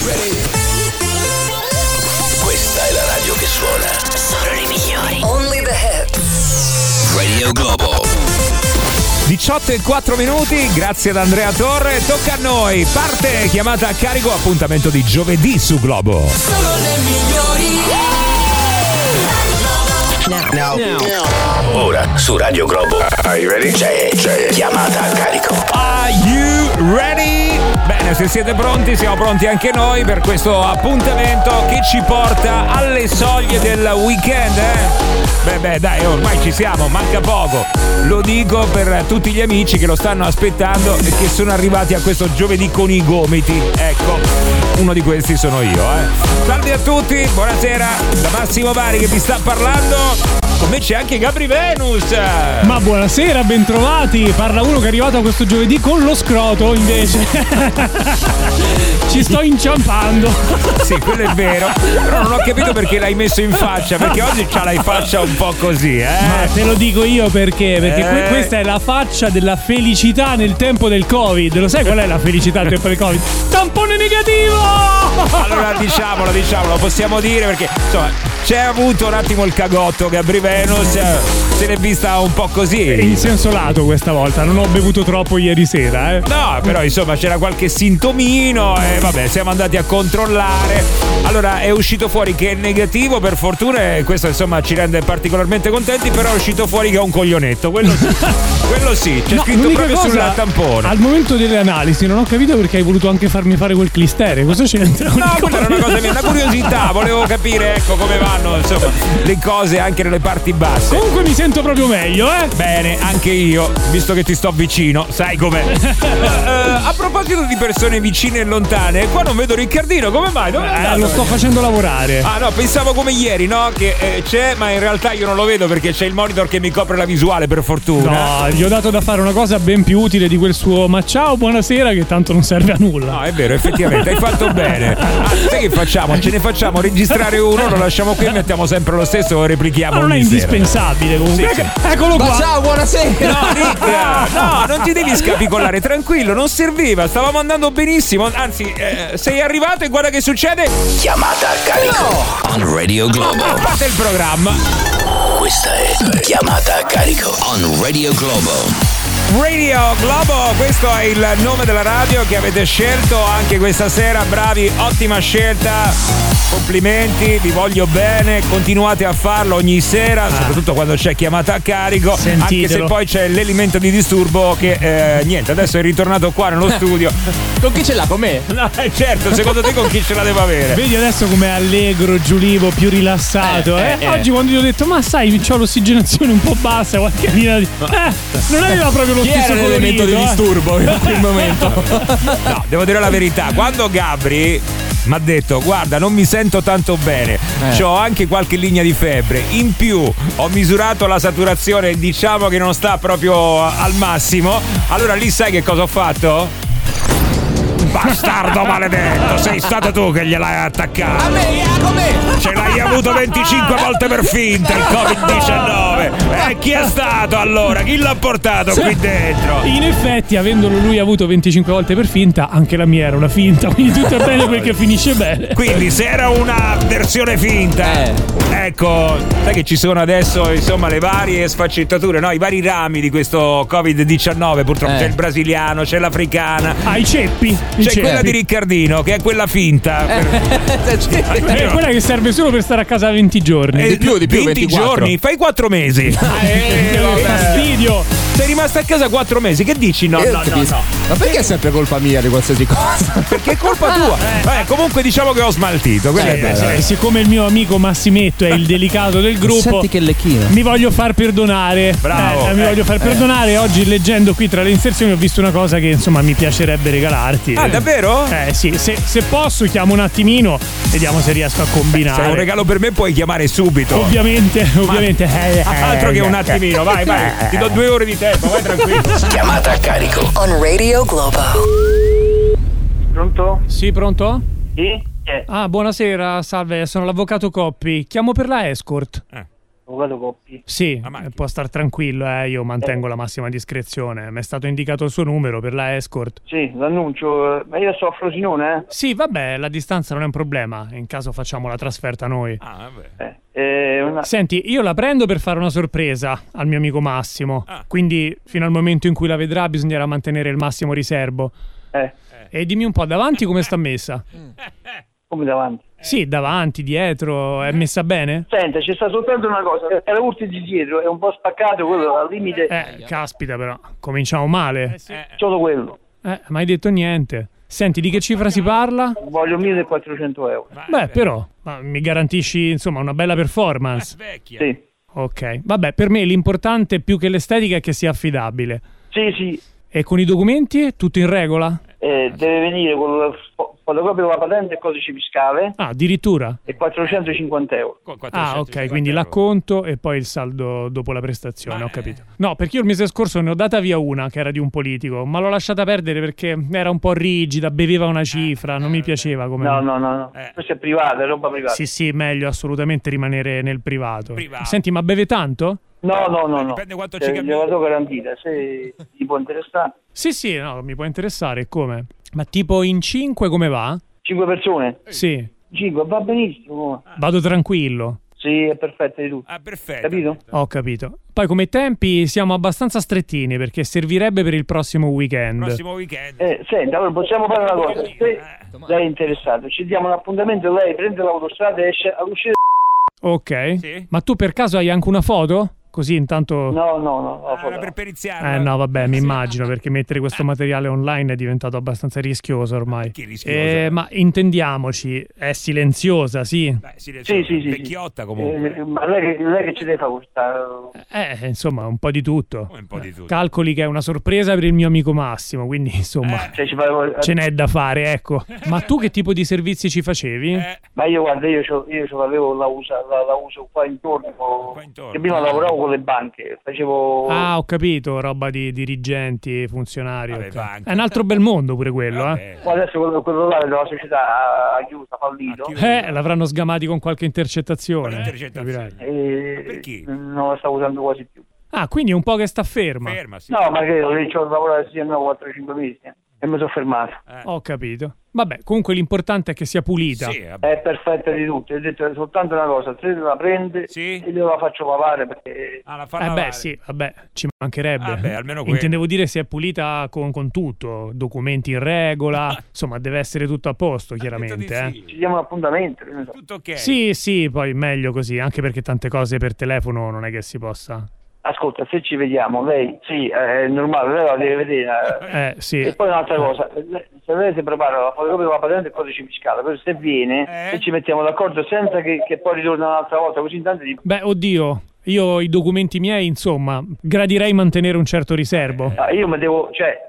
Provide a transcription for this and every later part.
Questa è la radio che suona. Solo le migliori. Only the hits. Radio Globo. 18:04, grazie ad Andrea Torre. Tocca a noi. Parte chiamata a carico, appuntamento di giovedì su Globo. Solo le migliori. Now. Ora su Radio Globo. Are you ready? C'è chiamata a carico. Are you ready? Bene, se siete pronti, siamo pronti anche noi per questo appuntamento che ci porta alle soglie del weekend, Beh, dai, ormai ci siamo, manca poco. Lo dico per tutti gli amici che lo stanno aspettando e che sono arrivati a questo giovedì con i gomiti. Ecco, uno di questi sono io, Salve a tutti, buonasera, da Massimo Vari che vi sta parlando. Con me c'è anche Gabri Venus. Ma buonasera, bentrovati. Parla uno che è arrivato a questo giovedì con lo scroto, invece. Ci sto inciampando. Sì, quello è vero. Però non ho capito perché l'hai messo in faccia, perché oggi c'ha la faccia un po' così, Ma te lo dico io perché questa è la faccia della felicità nel tempo del Covid. Lo sai qual è la felicità nel tempo del Covid? Tampone negativo! Allora diciamolo, possiamo dire perché insomma c'è avuto un attimo il cagotto Gabri Venus, se l'è vista un po' così. In senso lato questa volta, non ho bevuto troppo ieri sera, No, però insomma c'era qualche sintomino e vabbè, siamo andati a controllare. Allora è uscito fuori che è negativo, per fortuna, e questo insomma ci rende particolarmente contenti, però è uscito fuori che è un coglionetto, quello sì, c'è scritto proprio sul tampone. Al momento delle analisi non ho capito perché hai voluto anche farmi fare quel clistere, cosa c'entra? No, quella era una cosa mia, una curiosità, volevo capire come vanno insomma le cose anche nelle parti basse. Comunque mi sento proprio meglio, Bene, anche io, visto che ti sto vicino, sai com'è. A proposito di persone vicine e lontane, qua non vedo Riccardino, come mai? Dove è andato? Lo sto facendo lavorare. Ah no, pensavo come ieri, no? Che c'è, ma in realtà io non lo vedo perché c'è il monitor che mi copre la visuale, per fortuna. No, gli ho dato da fare una cosa ben più utile di quel suo ma ciao, buonasera, che tanto non serve a nulla. No, è vero, effettivamente, hai fatto bene. Sai che facciamo? Ce ne facciamo registrare uno, lo lasciamo qui e mettiamo sempre lo stesso, lo replichiamo. Ma non è indispensabile comunque. Sì. Eccolo qua. Ma ciao, buonasera. No, Rick, no, non ti devi scapicollare, tranquillo, non serviva, stavamo andando benissimo. Anzi, sei arrivato e guarda che succede. Chiamata a carico. On Radio Globo. Parte il programma. Questa è chiamata a carico. On Radio Globo. Radio Globo, questo è il nome della radio che avete scelto anche questa sera, bravi, ottima scelta, complimenti, vi voglio bene, continuate a farlo ogni sera, soprattutto quando c'è chiamata a carico. Sentitelo. Anche se poi c'è l'elemento di disturbo che niente, adesso è ritornato qua nello studio. Con chi ce l'ha? Con me? No, certo, secondo te con chi ce la deve avere? Vedi adesso com'è allegro, giulivo, più rilassato, Oggi quando gli ho detto ma sai, c'ho l'ossigenazione un po' bassa, qualche linea di... non aveva proprio lo Chi stesso era l'elemento di disturbo in quel momento? No, devo dire la verità, quando Gabri mi ha detto guarda non mi sento tanto bene, c'ho anche qualche linea di febbre, in più ho misurato la saturazione, diciamo che non sta proprio al massimo, allora lì sai che cosa ho fatto? Bastardo maledetto, sei stato tu che gliel'hai attaccato. A me. Ce l'hai avuto 25 volte per finta il Covid-19. E chi è stato allora? Chi l'ha portato qui dentro? In effetti, avendolo lui avuto 25 volte per finta, anche la mia era una finta, quindi tutto è bene perché finisce bene. Quindi se era una versione finta, ecco, sai che ci sono adesso insomma le varie sfaccettature, no? I vari rami di questo Covid-19, purtroppo c'è il brasiliano, c'è l'africana. Ai ceppi. C'è quella di Riccardino che è quella finta. È quella che serve solo per stare a casa 20 giorni. Di più, 20 24 giorni, fai 4 mesi. Che fastidio. Sei rimasto a casa 4 mesi, che dici? No. Ma perché è sempre colpa mia di qualsiasi cosa? Perché è colpa tua. Comunque diciamo che ho smaltito. Siccome il mio amico Massimetto è il delicato del gruppo, Senti che lecchino. mi voglio far perdonare. Bravo. Mi voglio far perdonare. Oggi leggendo qui tra le inserzioni ho visto una cosa che insomma mi piacerebbe regalarti. Ah, davvero? Sì, se posso chiamo un attimino, vediamo se riesco a combinare. Se è un regalo per me puoi chiamare subito. Ovviamente. Altro che un attimino, vai, ti do 2 ore di tempo, vai tranquillo. Chiamata a carico. On Radio Globo. Pronto? Sì, pronto? Sì? Ah, buonasera, salve, sono l'avvocato Coppi. Chiamo per la escort. Avvocato Coppi. Sì, macchina. può star tranquillo, io mantengo la massima discrezione. Mi è stato indicato il suo numero per la escort. Sì, l'annuncio. Ma io sto a Frosinone, Sì, vabbè, la distanza non è un problema, in caso facciamo la trasferta noi. Ah, vabbè. Senti, io la prendo per fare una sorpresa al mio amico Massimo, quindi fino al momento in cui la vedrà bisognerà mantenere il massimo riservo. E dimmi un po', davanti come sta messa? Come davanti? Sì, davanti, dietro, è messa bene? Senta, c'è sta soltanto una cosa. Era urti di dietro, è un po' spaccato, quello al limite. Caspita però, cominciamo male. Solo quello. Ma hai detto niente. Senti, di che cifra si parla? Voglio 1.400 euro. Beh, però, mi garantisci, insomma, una bella performance. Vecchia. Sì. Ok, vabbè, per me l'importante più che l'estetica è che sia affidabile. Sì. E con i documenti? Tutto in regola? Deve venire con la fotocopia della patente e codice fiscale. Ah, addirittura? E 450 euro. Ah, ok, quindi l'acconto e poi il saldo dopo la prestazione, ho capito. No, perché io il mese scorso ne ho data via una che era di un politico, ma l'ho lasciata perdere perché era un po' rigida, beveva una cifra, non mi piaceva come... No. Questo è privato, è roba privata. Sì, meglio assolutamente rimanere nel privato. Senti, ma beve tanto? No. Dipende quanto ci capisci. Gliela do garantita, se ti può interessare. Sì, no, mi può interessare, come? Ma tipo in 5 come va? 5 persone? Sì. 5, va benissimo. Vado tranquillo. Sì, è perfetto di tutto. Ah, perfetto. Capito? Ho capito. Poi come tempi siamo abbastanza strettini perché servirebbe per il prossimo weekend. Senti, allora possiamo fare una cosa. Se lei è interessato, ci diamo un appuntamento, lei prende l'autostrada e esce all'uscita. Ok. Sì. Ma tu per caso hai anche una foto? Così intanto... No. Per periziare. No, vabbè, mi immagino, perché mettere questo materiale online è diventato abbastanza rischioso ormai. Che rischioso? Ma intendiamoci, è silenziosa, sì? Beh, Sì. Vecchiotta comunque. Ma lei che ci deve fare questa... Insomma, un po' di tutto. Un po' di tutto. Calcoli che è una sorpresa per il mio amico Massimo, quindi insomma ce n'è da fare, ecco. Ma tu che tipo di servizi ci facevi? Ma io guarda, io avevo la uso qua intorno. Che prima lavoravo con le banche, facevo... Ah, ho capito, roba di dirigenti, funzionari. Vabbè, ok. banche. È un altro bel mondo pure quello, Adesso quello là della società ha chiuso, ha fallito. L'avranno sgamati con qualche intercettazione. Perché? Non la sta usando quasi più. Ah, quindi è un po' che sta ferma. Sì. No, ma credo che ci ho lavorato sì, 4-5 mesi e mi sono fermato. Ho capito. Vabbè, comunque l'importante è che sia pulita. Sì, è perfetta di tutto. Ho detto soltanto una cosa: se la prende e io la faccio lavare perché... Sì, vabbè, ci mancherebbe. Almeno quello. Intendevo dire se è pulita con tutto, documenti in regola, insomma deve essere tutto a posto, chiaramente. Ci diamo un appuntamento. Tutto ok. Sì, poi meglio così, anche perché tante cose per telefono non è che si possa... Ascolta, se ci vediamo, lei sì, è normale, lei la deve vedere. Sì. E poi un'altra cosa, se lei si prepara la fotocopia della patente e il codice fiscale, poi se viene e ci mettiamo d'accordo senza che poi ritorna un'altra volta, così intanto... Beh, oddio, io i documenti miei, insomma, gradirei mantenere un certo riservo. Io mi devo,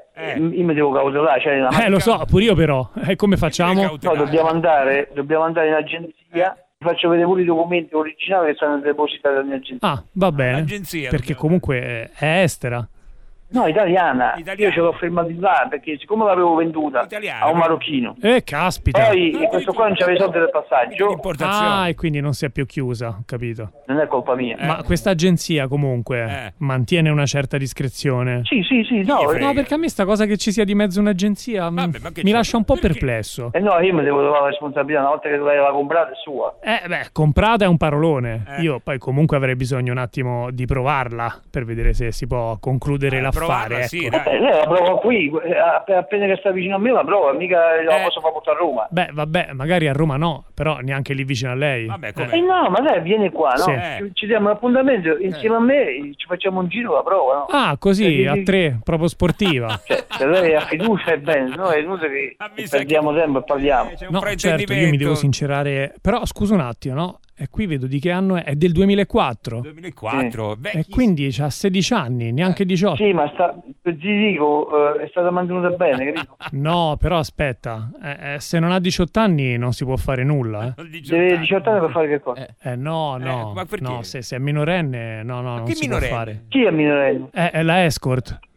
io mi devo cautelare. Lo so, pure io però. E come facciamo? No, dobbiamo andare in agenzia. Faccio vedere pure i documenti originali che sono depositati alla mia agenzia. Ah, va bene. Agenzia, perché comunque è estera. No, italiana. Io ce l'ho fermati là perché siccome l'avevo venduta a un marocchino. Caspita. Poi questo qua non c'aveva i soldi del passaggio. E quindi non si è più chiusa, ho capito. Non è colpa mia. Ma questa agenzia comunque mantiene una certa discrezione. Sì, no, perché a me sta cosa che ci sia di mezzo un'agenzia mi lascia un po' perplesso. No, io mi devo trovare la responsabilità, una volta che lei l'ha comprata è sua. Comprata è un parolone. Io poi comunque avrei bisogno un attimo di provarla per vedere se si può concludere l'affare. Sì, lei la provo qui, appena che sta vicino a me la provo, mica la posso far portare a Roma. Vabbè, magari a Roma no, però neanche lì vicino a lei. No, ma lei viene qua, no? Sì. Ci diamo un appuntamento insieme a me, ci facciamo un giro, la prova, no? Ah, così, a tre, proprio sportiva. Se lei ha fiducia è bene, no? È inutile che perdiamo tempo e parliamo. No, certo, io mi devo sincerare. Però scusa un attimo, no? E qui vedo di che anno è del 2004. 2004, e quindi c'ha 16 anni, neanche 18. Sì, ma ti dico, è stata mantenuta bene, capito? No, però aspetta, se non ha 18 anni non si può fare nulla. Deve 18 anni per fare che cosa? No, se è minorenne, no, non si può fare. Chi è minorenne? È la escort. Ma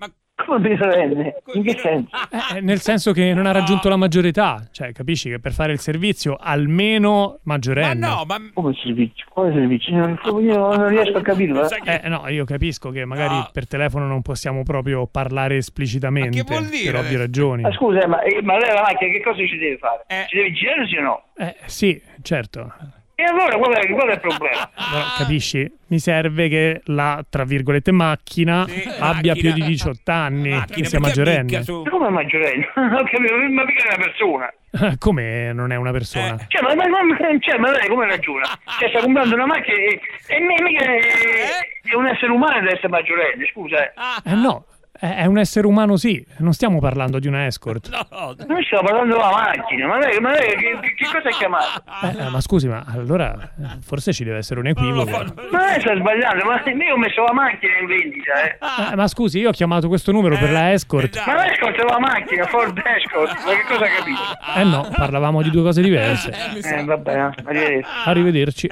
Come minorenne? In che senso? Nel senso che non ha raggiunto la maggiore età, cioè capisci che per fare il servizio almeno maggiorenne. Come servizio? Quale servizio? Io non riesco a capirlo. No, io capisco che magari per telefono non possiamo proprio parlare esplicitamente, ma che vuol dire per ovvie ragioni. Scusa, ma lei la macchina che cosa ci deve fare? Ci deve girare sì o no? Sì, certo. E allora qual è il problema? Però, capisci? Mi serve che la, tra virgolette, macchina abbia più di 18 anni, che sia maggiorenne. Come maggiorenne? Non capito, ma mica è una persona. Come non è una persona? Ma lei come ragiona? Cioè, sta comprando una macchina e mica è un essere umano deve essere maggiorenne, scusa. No. È un essere umano, sì, non stiamo parlando di una escort. No. Noi stiamo parlando della macchina, ma lei che cosa ha chiamato? Ma scusi, ma allora forse ci deve essere un equivoco. Ma lei sta sbagliando, ma io ho messo la macchina in vendita, Ma scusi, io ho chiamato questo numero per la escort. Ma l'escort è la macchina, Ford Escort, ma che cosa ha capito? No, parlavamo di due cose diverse. Vabbè, Arrivederci.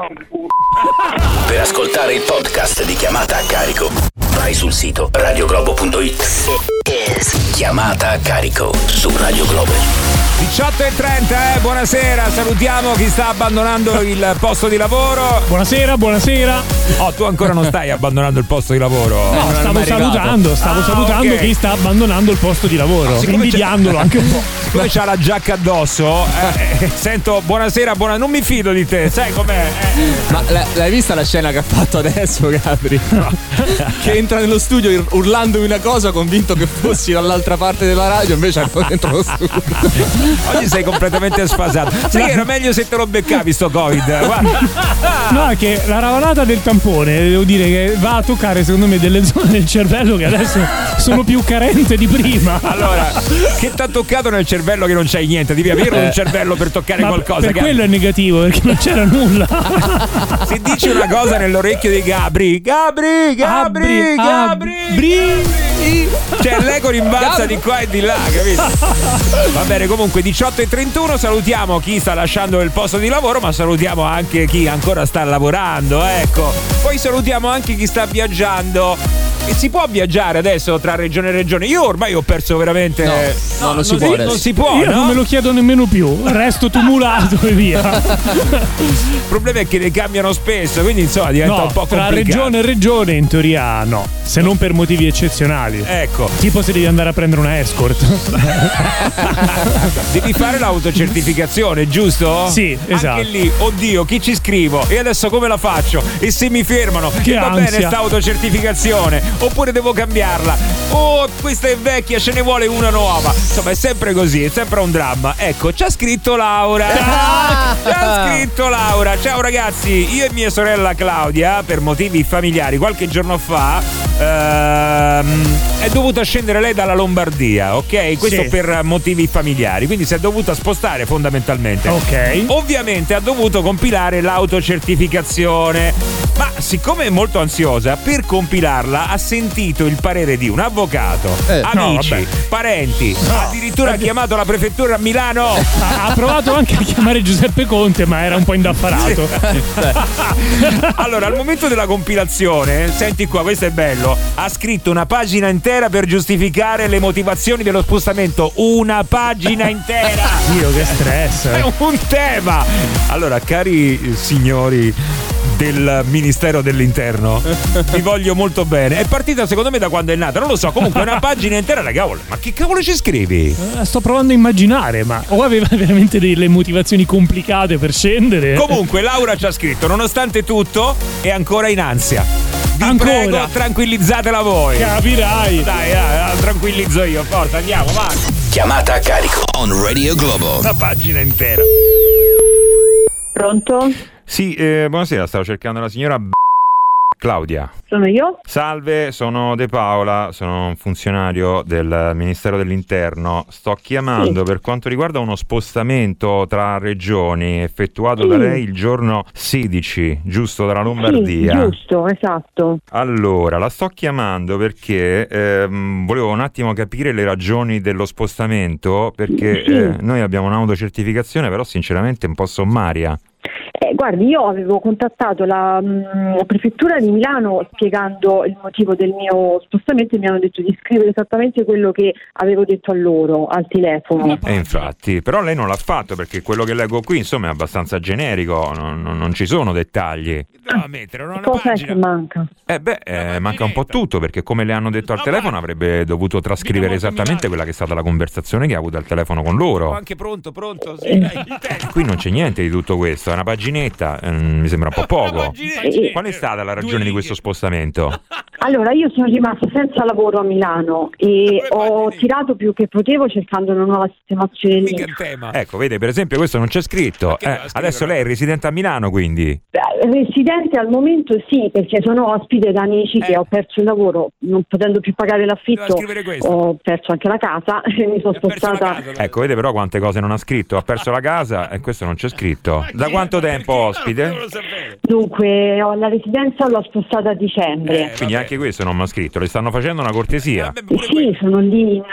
Per ascoltare il podcast di Chiamata a Carico, vai sul sito radioglobo.it. Chiamata a Carico su Radio Globo. 18:30, buonasera, salutiamo chi sta abbandonando il posto di lavoro. Buonasera. Oh, tu ancora non stai abbandonando il posto di lavoro? No, stavo salutando okay. chi sta abbandonando il posto di lavoro, invidiandolo anche un po'. Siccome c'ha la giacca addosso, sento buonasera, non mi fido di te, sai com'è? Ma l'hai vista la scena che ha fatto adesso, Gabri? No. Che entra nello studio urlandomi una cosa, convinto che fossi dall'altra parte della radio, invece ero dentro lo studio. Oggi sei completamente sfasato. Sai che era meglio se te lo beccavi sto Covid. Guarda. No, è che la ravanata del tampone, devo dire che va a toccare secondo me delle zone del cervello che adesso sono più carente di prima. Allora, che t'ha toccato nel cervello che non c'hai niente? Devi avere un cervello per toccare qualcosa. Per quello è negativo, perché non c'era nulla. Se dici una cosa nell'orecchio di Gabri, cioè l'eco rimbalza di qua e di là, capito? Va bene, comunque 18:31, salutiamo chi sta lasciando il posto di lavoro, ma salutiamo anche chi ancora sta lavorando, ecco. Poi salutiamo anche chi sta viaggiando. E si può viaggiare adesso tra regione e regione? Io ormai ho perso veramente. No, non si può. Non si può. Io non me lo chiedo nemmeno più. Resto tumulato e via. Il problema è che le cambiano spesso, quindi insomma diventa un po' complicato. Tra regione e regione in teoria no, se non per motivi eccezionali. Ecco. Tipo se devi andare a prendere una escort. Devi fare l'autocertificazione, giusto? Sì, esatto. Anche lì, oddio, chi ci scrivo? E adesso come la faccio? E se mi fermano? Che va ansia. bene sta autocertificazione? Oppure devo cambiarla? Oh, questa è vecchia, ce ne vuole una nuova. Insomma, è sempre così, è sempre un dramma. Ecco, ci ha scritto Laura. Ciao ragazzi, io e mia sorella Claudia, per motivi familiari, qualche giorno fa è dovuta scendere lei dalla Lombardia, ok? Questo sì. Per motivi familiari, quindi si è dovuta spostare fondamentalmente. Ok. Ovviamente ha dovuto compilare l'autocertificazione, ma siccome è molto ansiosa, per compilarla ha sentito il parere di un avvocato, amici, parenti, addirittura ha chiamato la prefettura a Milano. Ha provato anche a chiamare Giuseppe Conte, ma era un po' indaffarato. Allora, al momento della compilazione, senti qua, questo è bello, ha scritto una pagina intera per giustificare le motivazioni dello spostamento. Una pagina intera. Dio, che stress. È un tema. Allora, cari signori del Ministero dell'Interno, vi voglio molto bene. È partita secondo me da quando è nata, non lo so, comunque una pagina intera, cavolo. Ma che cavolo ci scrivi? Sto provando a immaginare, ma o aveva veramente delle motivazioni complicate per scendere. Comunque Laura ci ha scritto: nonostante tutto è ancora in ansia. Vi prego, tranquillizzatela voi. Capirai. Dai, tranquillizzo io. Forza, andiamo, vai. Chiamata a carico on Radio Globo. Una pagina intera. Pronto? Sì, buonasera, stavo cercando la signora Claudia. Sono io? Salve, sono De Paola, sono un funzionario del Ministero dell'Interno. Sto chiamando per quanto riguarda uno spostamento tra regioni effettuato da lei il giorno 16, giusto, dalla Lombardia? Sì, giusto, esatto. Allora, la sto chiamando perché volevo un attimo capire le ragioni dello spostamento, perché noi abbiamo un'autocertificazione, però sinceramente un po' sommaria. Guardi, io avevo contattato la prefettura di Milano spiegando il motivo del mio spostamento e mi hanno detto di scrivere esattamente quello che avevo detto a loro al telefono. E infatti, però lei non l'ha fatto, perché quello che leggo qui insomma è abbastanza generico, non ci sono dettagli. Cosa è che manca? Manca un po' tutto, perché come le hanno detto al telefono avrebbe dovuto trascrivere esattamente quella che è stata la conversazione che ha avuto al telefono con loro. Anche pronto, sì. Qui non c'è niente di tutto questo, è una paginetta, mi sembra un po' poco. Qual è stata la ragione di questo spostamento? Allora, io sono rimasta senza lavoro a Milano e ho tirato più che potevo cercando una nuova sistemazione lì. Ecco, vede, per esempio questo non c'è scritto. Adesso lei è residente a Milano, quindi? Residente al momento sì, perché sono ospite da amici che ho perso il lavoro, non potendo più pagare l'affitto, ho perso anche la casa e mi sono spostata. Ecco, vede però quante cose non ha scritto. Ha perso la casa e questo non c'è scritto. Da quanto tempo ospite? Dunque, la residenza l'ho spostata a dicembre. Quindi anche questo non mi ha scritto. Le stanno facendo una cortesia? Sì, sono lì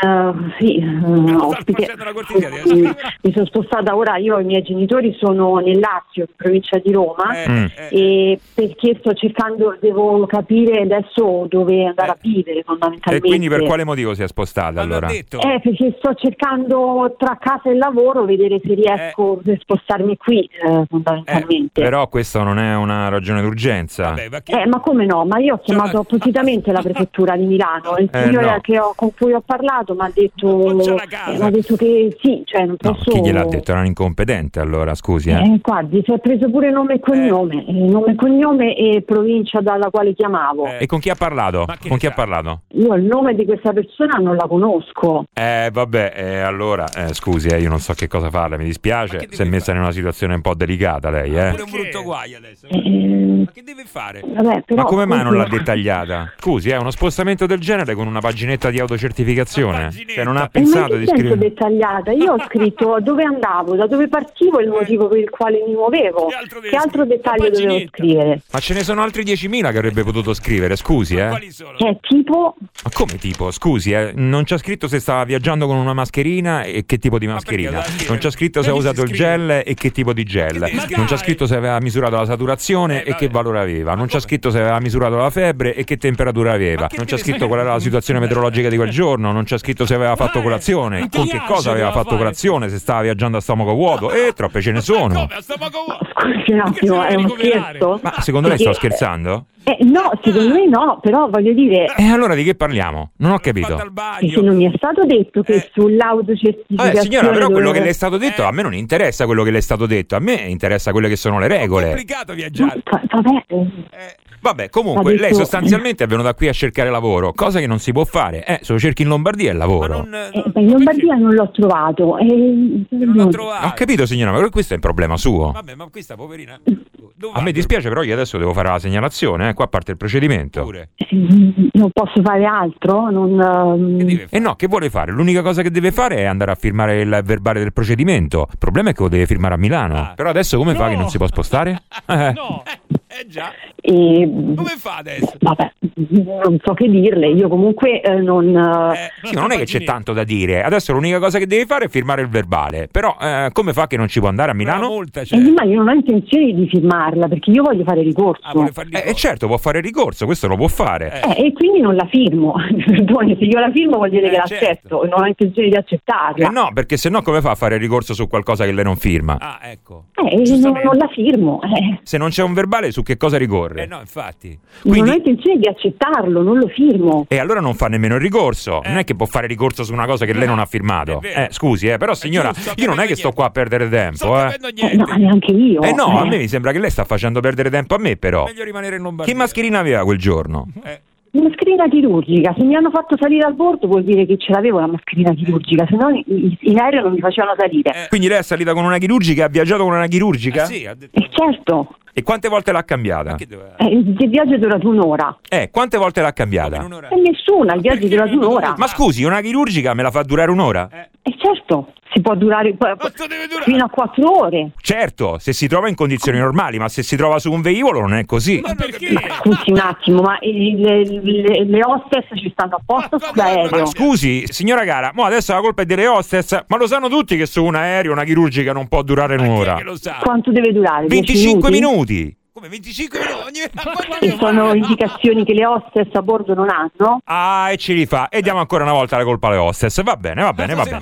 ospite. Mi sono spostata ora, io e i miei genitori sono nel Lazio, in provincia di Roma, e perché sto cercando, devo capire adesso dove andare a vivere fondamentalmente. E quindi per quale motivo si è spostata allora? Perché sto cercando tra casa e lavoro vedere se riesco a spostarmi qui fondamentalmente. Però questo non è una ragione d'urgenza. Ma come no? Ma io ho chiamato appositamente la prefettura di Milano, il signore con cui ho parlato mi ha detto che sì, cioè non posso. Chi gliel'ha detto? Era un incompetente allora, scusi. Guardi, si è preso pure nome e cognome e provincia dalla quale chiamavo. E con chi ha parlato? Con chi ha parlato? Io il nome di questa persona non la conosco. Allora, scusi, io non so che cosa farle, mi dispiace, si è messa in una situazione un po' delicata lei, Pure un brutto guaio adesso. Ma che deve fare? Vabbè, però, ma come mai non l'ha dettagliata? Scusi, uno spostamento del genere con una paginetta di autocertificazione? Cioè non ha pensato di scrivere dettagliata. Io ho scritto dove andavo, da dove partivo e il motivo per il quale mi muovevo. Che altro dettaglio dovevo scrivere? Ma ce ne sono altri 10.000 che avrebbe potuto scrivere, scusi, Quali sono? Tipo? Ma come tipo? Scusi, non c'è scritto se stava viaggiando con una mascherina e che tipo di mascherina. Non c'è scritto se ha usato il gel e che tipo di gel. Non c'è scritto se aveva misurato la saturazione e che valore aveva. Non c'è scritto se aveva misurato la febbre e che temperatura aveva. Non c'è scritto qual era la situazione meteorologica di quel giorno. Non c'è scritto se aveva fatto colazione, con che cosa aveva fatto colazione, se stava viaggiando a stomaco vuoto. Troppe ce ne sono. Scusi un attimo, è uno scherzo? Ma secondo lei sto scherzando? No, secondo me no, però voglio dire. E allora di che parliamo? Non ho capito. Perché non mi è stato detto che sull'autocertificazione. Signora, però quello che le è stato detto a me non interessa quello che le è stato detto, a me interessa quelle che sono le regole. È complicato viaggiare. Vabbè, comunque lei sostanzialmente è venuta qui a cercare lavoro, cosa che non si può fare. Se lo cerchi in Lombardia è lavoro. In Lombardia non l'ho trovato. Non l'ho trovato. Ho capito, signora, ma questo è un problema suo. Vabbè, ma questa poverina. A me dispiace, però io adesso devo fare la segnalazione, qua parte il procedimento. Non posso fare altro? No, che vuole fare? L'unica cosa che deve fare è andare a firmare il verbale del procedimento. Il problema è che lo deve firmare a Milano. Però adesso come fa che non si può spostare? No. Già. Come fa adesso? Vabbè, non so che dirle, io comunque non è che c'è tanto da dire. Adesso l'unica cosa che deve fare è firmare il verbale. Però come fa che non ci può andare a Milano? Ma io non ho intenzione di firmarla perché io voglio fare ricorso. Certo, può fare ricorso, questo lo può fare. E quindi non la firmo. Perdone, se io la firmo vuol dire che l'accetto, non ho intenzione di accettarla. No, perché se no come fa a fare ricorso su qualcosa che lei non firma? Ecco. Non la firmo. Se non c'è un verbale, su che cosa ricorre? No, infatti. Quindi... non ho intenzione di accettarlo, non lo firmo. E allora non fa nemmeno il ricorso. Non è che può fare ricorso su una cosa che lei non ha firmato. Scusi, però signora, io non è che sto qua a perdere tempo, No, neanche io. No, a me mi sembra che lei sta facendo perdere tempo a me, però. Meglio rimanere in Lombardia. Che mascherina aveva quel giorno? Una mascherina chirurgica, se mi hanno fatto salire al bordo vuol dire che ce l'avevo la mascherina chirurgica, se no in aereo non mi facevano salire. Quindi lei è salita con una chirurgica, ha viaggiato con una chirurgica? Sì, ha detto... certo. E quante volte l'ha cambiata? Il viaggio è durato un'ora. Quante volte l'ha cambiata? Nessuna, il viaggio è durato un'ora. Ma scusi, una chirurgica me la fa durare un'ora? Certo. si può durare fino a 4 ore. Certo, se si trova in condizioni normali, ma se si trova su un velivolo non è così. Ma perché? Scusi un attimo, ma le hostess ci stanno apposta sull'aereo? Ma scusi, signora cara, mo adesso la colpa è delle hostess, ma lo sanno tutti che su un aereo una chirurgica non può durare un'ora. Che lo sa? Quanto deve durare? 25 minuti. Come 25 minuti? E sono indicazioni che le hostess a bordo non hanno? Ah, e ci rifà. E diamo ancora una volta la colpa alle hostess. Va bene. Okay,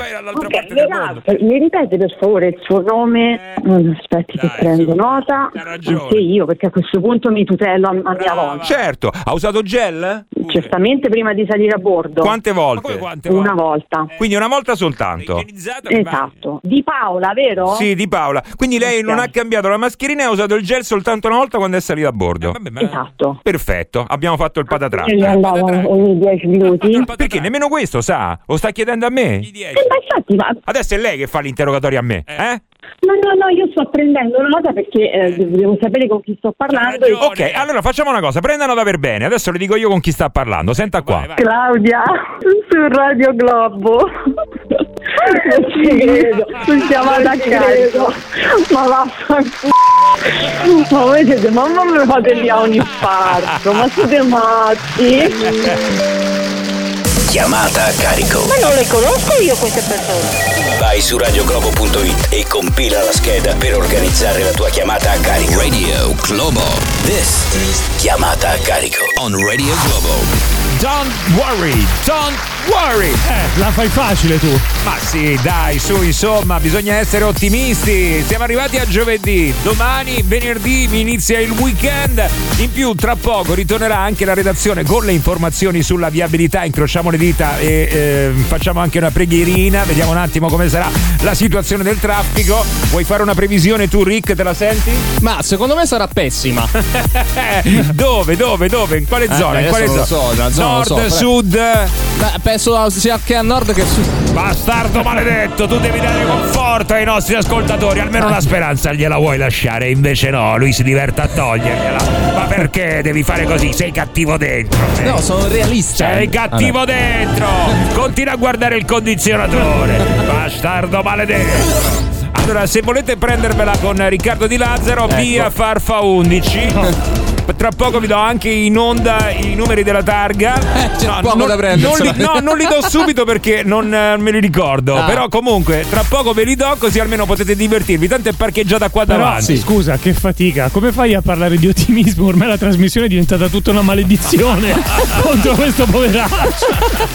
mi ripete per favore il suo nome? Aspetti che prendo nota. Anche io, perché a questo punto mi tutelo a mia volta. Certo. Ha usato gel? Certamente prima di salire a bordo. Quante volte? Una volta. Quindi una volta soltanto. Esatto. Di Paola, vero? Sì, di Paola. Quindi lei non ha cambiato la mascherina e ha usato il gel soltanto una volta quando è salita a bordo. Esatto. Perfetto, abbiamo fatto il patatrack. E andavo ogni 10 minuti. Perché nemmeno questo sa? Lo sta chiedendo a me? Adesso è lei che fa l'interrogatorio a me, eh? No, io sto prendendo nota perché devo sapere con chi sto parlando. Ok, allora facciamo una cosa, prenda nota per bene. Adesso le dico io con chi sta parlando. Senta qua. Vai. Claudia, su Radio Globo. Non ci credo, sono chiamata a carico. Ma vaffanculo. Ma voi siete, ma non mi fate lì a un infarto, ma siete matti. Chiamata a carico. Ma non le conosco io queste persone. Vai su radioglobo.it e compila la scheda per organizzare la tua chiamata a carico. Radio Globo. This is Chiamata a carico on Radio Globo. Don't worry. La fai facile tu. Ma sì, dai, su, insomma, bisogna essere ottimisti. Siamo arrivati a giovedì. Domani, venerdì, inizia il weekend. In più, tra poco ritornerà anche la redazione con le informazioni sulla viabilità. Incrociamo le dita e facciamo anche una preghierina. Vediamo un attimo come sarà la situazione del traffico. Vuoi fare una previsione tu, Rick? Te la senti? Ma secondo me sarà pessima. Dove? In quale zona? In quale zona? Nord, sud? Beh, penso sia che a nord che a sud. Bastardo maledetto, tu devi dare conforto ai nostri ascoltatori, almeno una speranza gliela vuoi lasciare, invece no, lui si diverte a togliergliela. Ma perché devi fare così? Sei cattivo dentro. No, sono realista. Sei cattivo dentro. Continua a guardare il condizionatore. Bastardo maledetto. Allora, se volete prendervela con Riccardo Di Lazzaro, via Farfa 11. Tra poco vi do anche in onda i numeri della targa. C'è poco da prendere. Non li do subito perché non me li ricordo. Però comunque tra poco ve li do, così almeno potete divertirvi. Tanto è parcheggiata qua davanti. Sì. Scusa, che fatica. Come fai a parlare di ottimismo? Ormai la trasmissione è diventata tutta una maledizione contro questo poveraccio.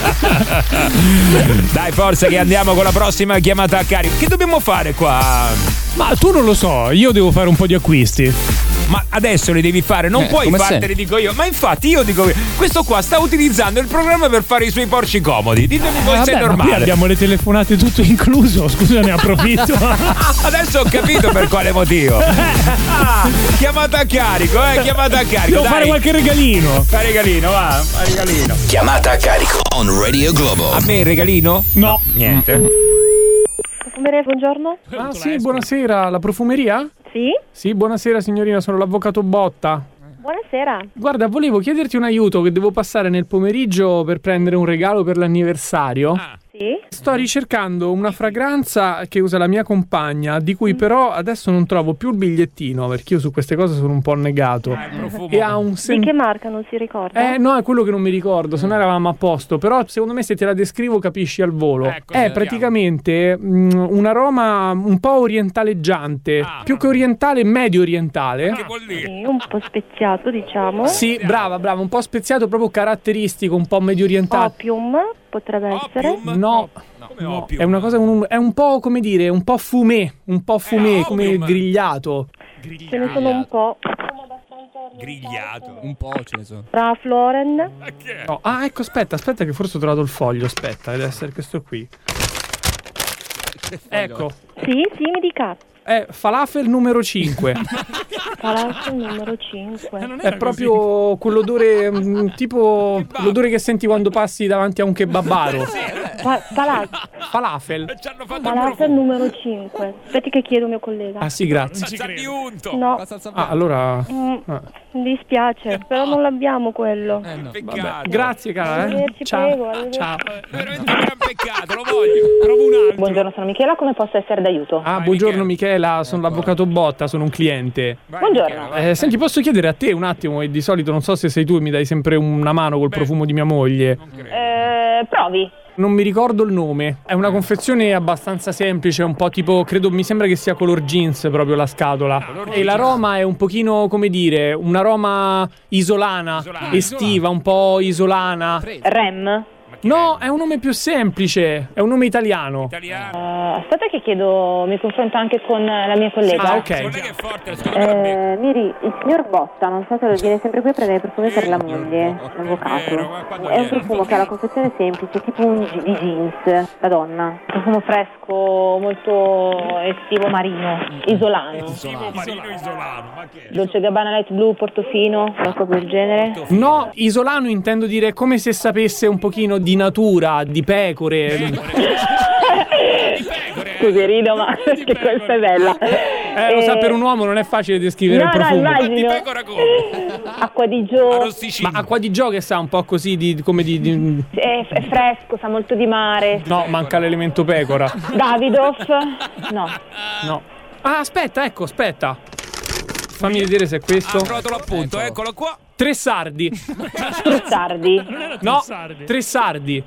Dai, forza che andiamo con la prossima chiamata a carico. Che dobbiamo fare qua? Ma tu non lo so, io devo fare un po' di acquisti. Ma adesso li devi fare, non puoi farteli, dico io. Ma infatti io dico, questo qua sta utilizzando il programma per fare i suoi porci comodi. Ditemi voi se è normale. Ma qui abbiamo le telefonate tutto incluso, scusa, ne approfitto. Adesso ho capito per quale motivo. Chiamata a carico, chiamata a carico. Devo fare qualche regalino. Fai regalino, va, regalino. Chiamata a carico on Radio Globo. A me il regalino? No. Niente. Profumeria, buongiorno. Ah sì, buonasera, la profumeria? Sì? Sì, buonasera signorina, sono l'avvocato Botta. Buonasera. Guarda, volevo chiederti un aiuto, che devo passare nel pomeriggio per prendere un regalo per l'anniversario. Sì? Sto ricercando una fragranza che usa la mia compagna, di cui però adesso non trovo più il bigliettino, perché io su queste cose sono un po' negato. E ha un Di che marca, non si ricorda? No, è quello che non mi ricordo, se no eravamo a posto. Però secondo me se te la descrivo capisci al volo. È praticamente un aroma un po' orientaleggiante, più che orientale, medio orientale. Che vuol dire? Sì, un po' speziato, diciamo. Sì, brava, un po' speziato, proprio caratteristico, un po' medio orientale. Opium potrebbe essere. No. È una cosa, è un po' come dire, un po' fumé, come grigliato. Ce ne sono un po'. Grigliato. Un po' ce ne sono. Ralph Lauren. No. Ah, ecco, aspetta che forse ho trovato il foglio, aspetta, deve essere questo qui. Ecco. Sì, mi dica. È falafel numero 5. Falafel numero 5. È proprio quell'odore, tipo l'odore che senti quando passi davanti a un kebabaro. Falafel. Falafel numero 5. Aspetti che chiedo mio collega. Ah sì, grazie. No. Allora... Mi dispiace, però non l'abbiamo quello. Vabbè. Grazie cara. Arrivederci, Ciao. prego, arrivederci. Ciao. Veramente un gran peccato, lo voglio. Trovo un altro. Buongiorno, sono Michela, come posso essere d'aiuto? Buongiorno Michela, sono l'avvocato Botta, sono un cliente. Buongiorno. Senti, posso chiedere a te un attimo, e di solito non so se sei tu e mi dai sempre una mano col profumo di mia moglie. Provi. Non mi ricordo il nome. È una confezione abbastanza semplice, un po' tipo, mi sembra che sia color jeans proprio la scatola. E l'aroma è un pochino, come dire, un'aroma isolana, estiva, un po' isolana. Rem? No, è un nome più semplice, è un nome italiano. Aspetta che chiedo, mi confronto anche con la mia collega. Ah, ok. Miri, il signor Botta, non so se lo viene sempre qui a prendere profumi per la moglie, l'avvocato. È un profumo che ha la confezione semplice, tipo un di jeans, la donna. Un profumo fresco, molto estivo marino, isolano. Dolce Gabbana Light Blue, Portofino, qualcosa del genere? No, isolano intendo dire come se sapesse un pochino di natura, di pecore. Scusi, rido, ma che questa è bella. Lo sa, per un uomo non è facile descrivere il profumo. No, immagino. Acqua di Gio. Ma acqua di Gio che sa un po' così di... È fresco, sa molto di mare. No, manca l'elemento pecora. Davidoff? No. Ah, aspetta. Fammi vedere se è questo. Ho trovato l'appunto, eccolo qua. Tre sardi. Trussardi? No, tre sardi.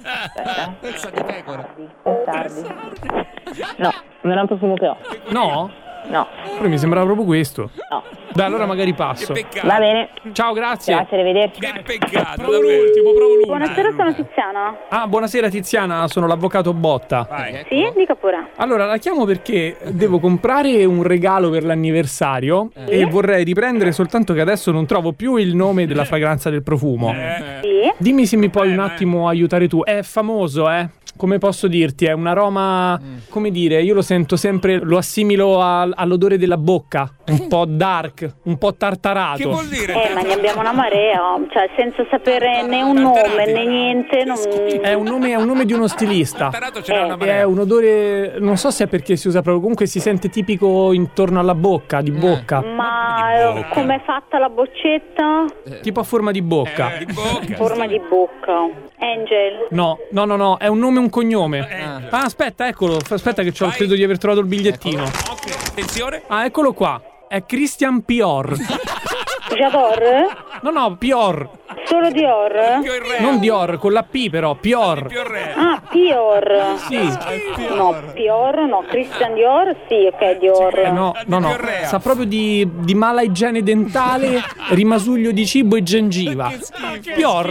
No, non è un profumo che ho. No? No. Però mi sembrava proprio questo. No. Dai, allora magari passo. Va bene. Ciao, grazie. Grazie, arrivederci. Che peccato. Provo l'ultimo. Buonasera, sono Tiziana. Buonasera Tiziana, sono l'avvocato Botta. Sì, dica pure. Allora, la chiamo perché devo comprare un regalo per l'anniversario e vorrei riprendere, soltanto che adesso non trovo più il nome della fragranza del profumo. Sì. Dimmi se mi puoi un attimo aiutare tu. È famoso, come posso dirti, è un aroma, come dire, io lo sento sempre, lo assimilo all'odore della bocca, un po' dark, un po' tartarato. Che vuol dire? Ma ne abbiamo una marea, cioè senza sapere né un nome né niente. È un nome di uno stilista. È un odore, non so se è perché si usa proprio, comunque si sente tipico intorno alla bocca, di bocca. Ma com'è fatta la boccetta? Tipo a forma di bocca. Forma di bocca. Angel. No, è un nome e un cognome. Aspetta, eccolo, aspetta che credo di aver trovato il bigliettino. Attenzione. Eccolo qua. È Christian Pior. Jador? No, Pior. Solo Dior? Non Dior, con la P però, Pior. Ah, Pior. Sì. No, Pior, no. Christian Dior? Sì, ok, Dior. No. Sa proprio di mala igiene dentale, rimasuglio di cibo e gengiva. Pior.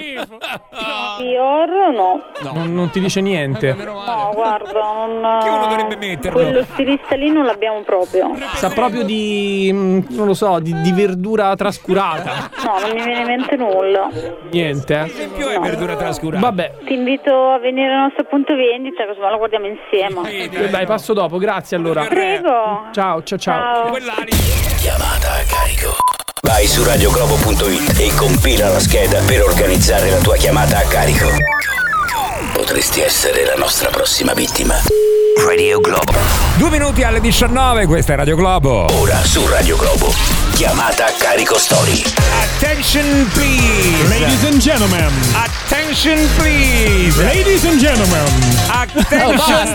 Pior, no. Non ti dice niente. No, guarda, non... Che uno dovrebbe metterlo? Quello stilista lì non l'abbiamo proprio. Sa proprio di, non lo so, di verdura trascurata. No, non mi viene in mente nulla. Niente, esempio è verdura trascurata. Vabbè. Ti invito a venire al nostro punto vendita, così lo guardiamo insieme. Dai, passo dopo, grazie allora. Prego. Ciao. Ciao. Chiamata a carico. Vai su radioglobo.it e compila la scheda per organizzare la tua chiamata a carico. Potresti essere la nostra prossima vittima. Radio Globo. 2 minuti alle 19, questa è Radio Globo. Ora su Radio Globo. Chiamata a carico story. Attention please. Ladies and gentlemen. Attention please. Ladies and gentlemen. Attention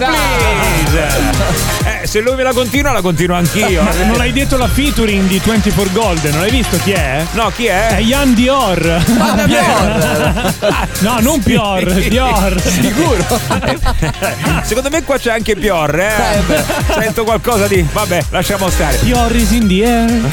please. Se lui me la continuo anch'io. Non hai detto la featuring di 24 Golden, non hai visto chi è? No, chi è? È Ian Dior. Ma Dior! No, non Pior, Dior. Sicuro? Secondo me qua c'è anche Pior, Sento qualcosa di... Vabbè, lasciamo stare. Pior is in the air.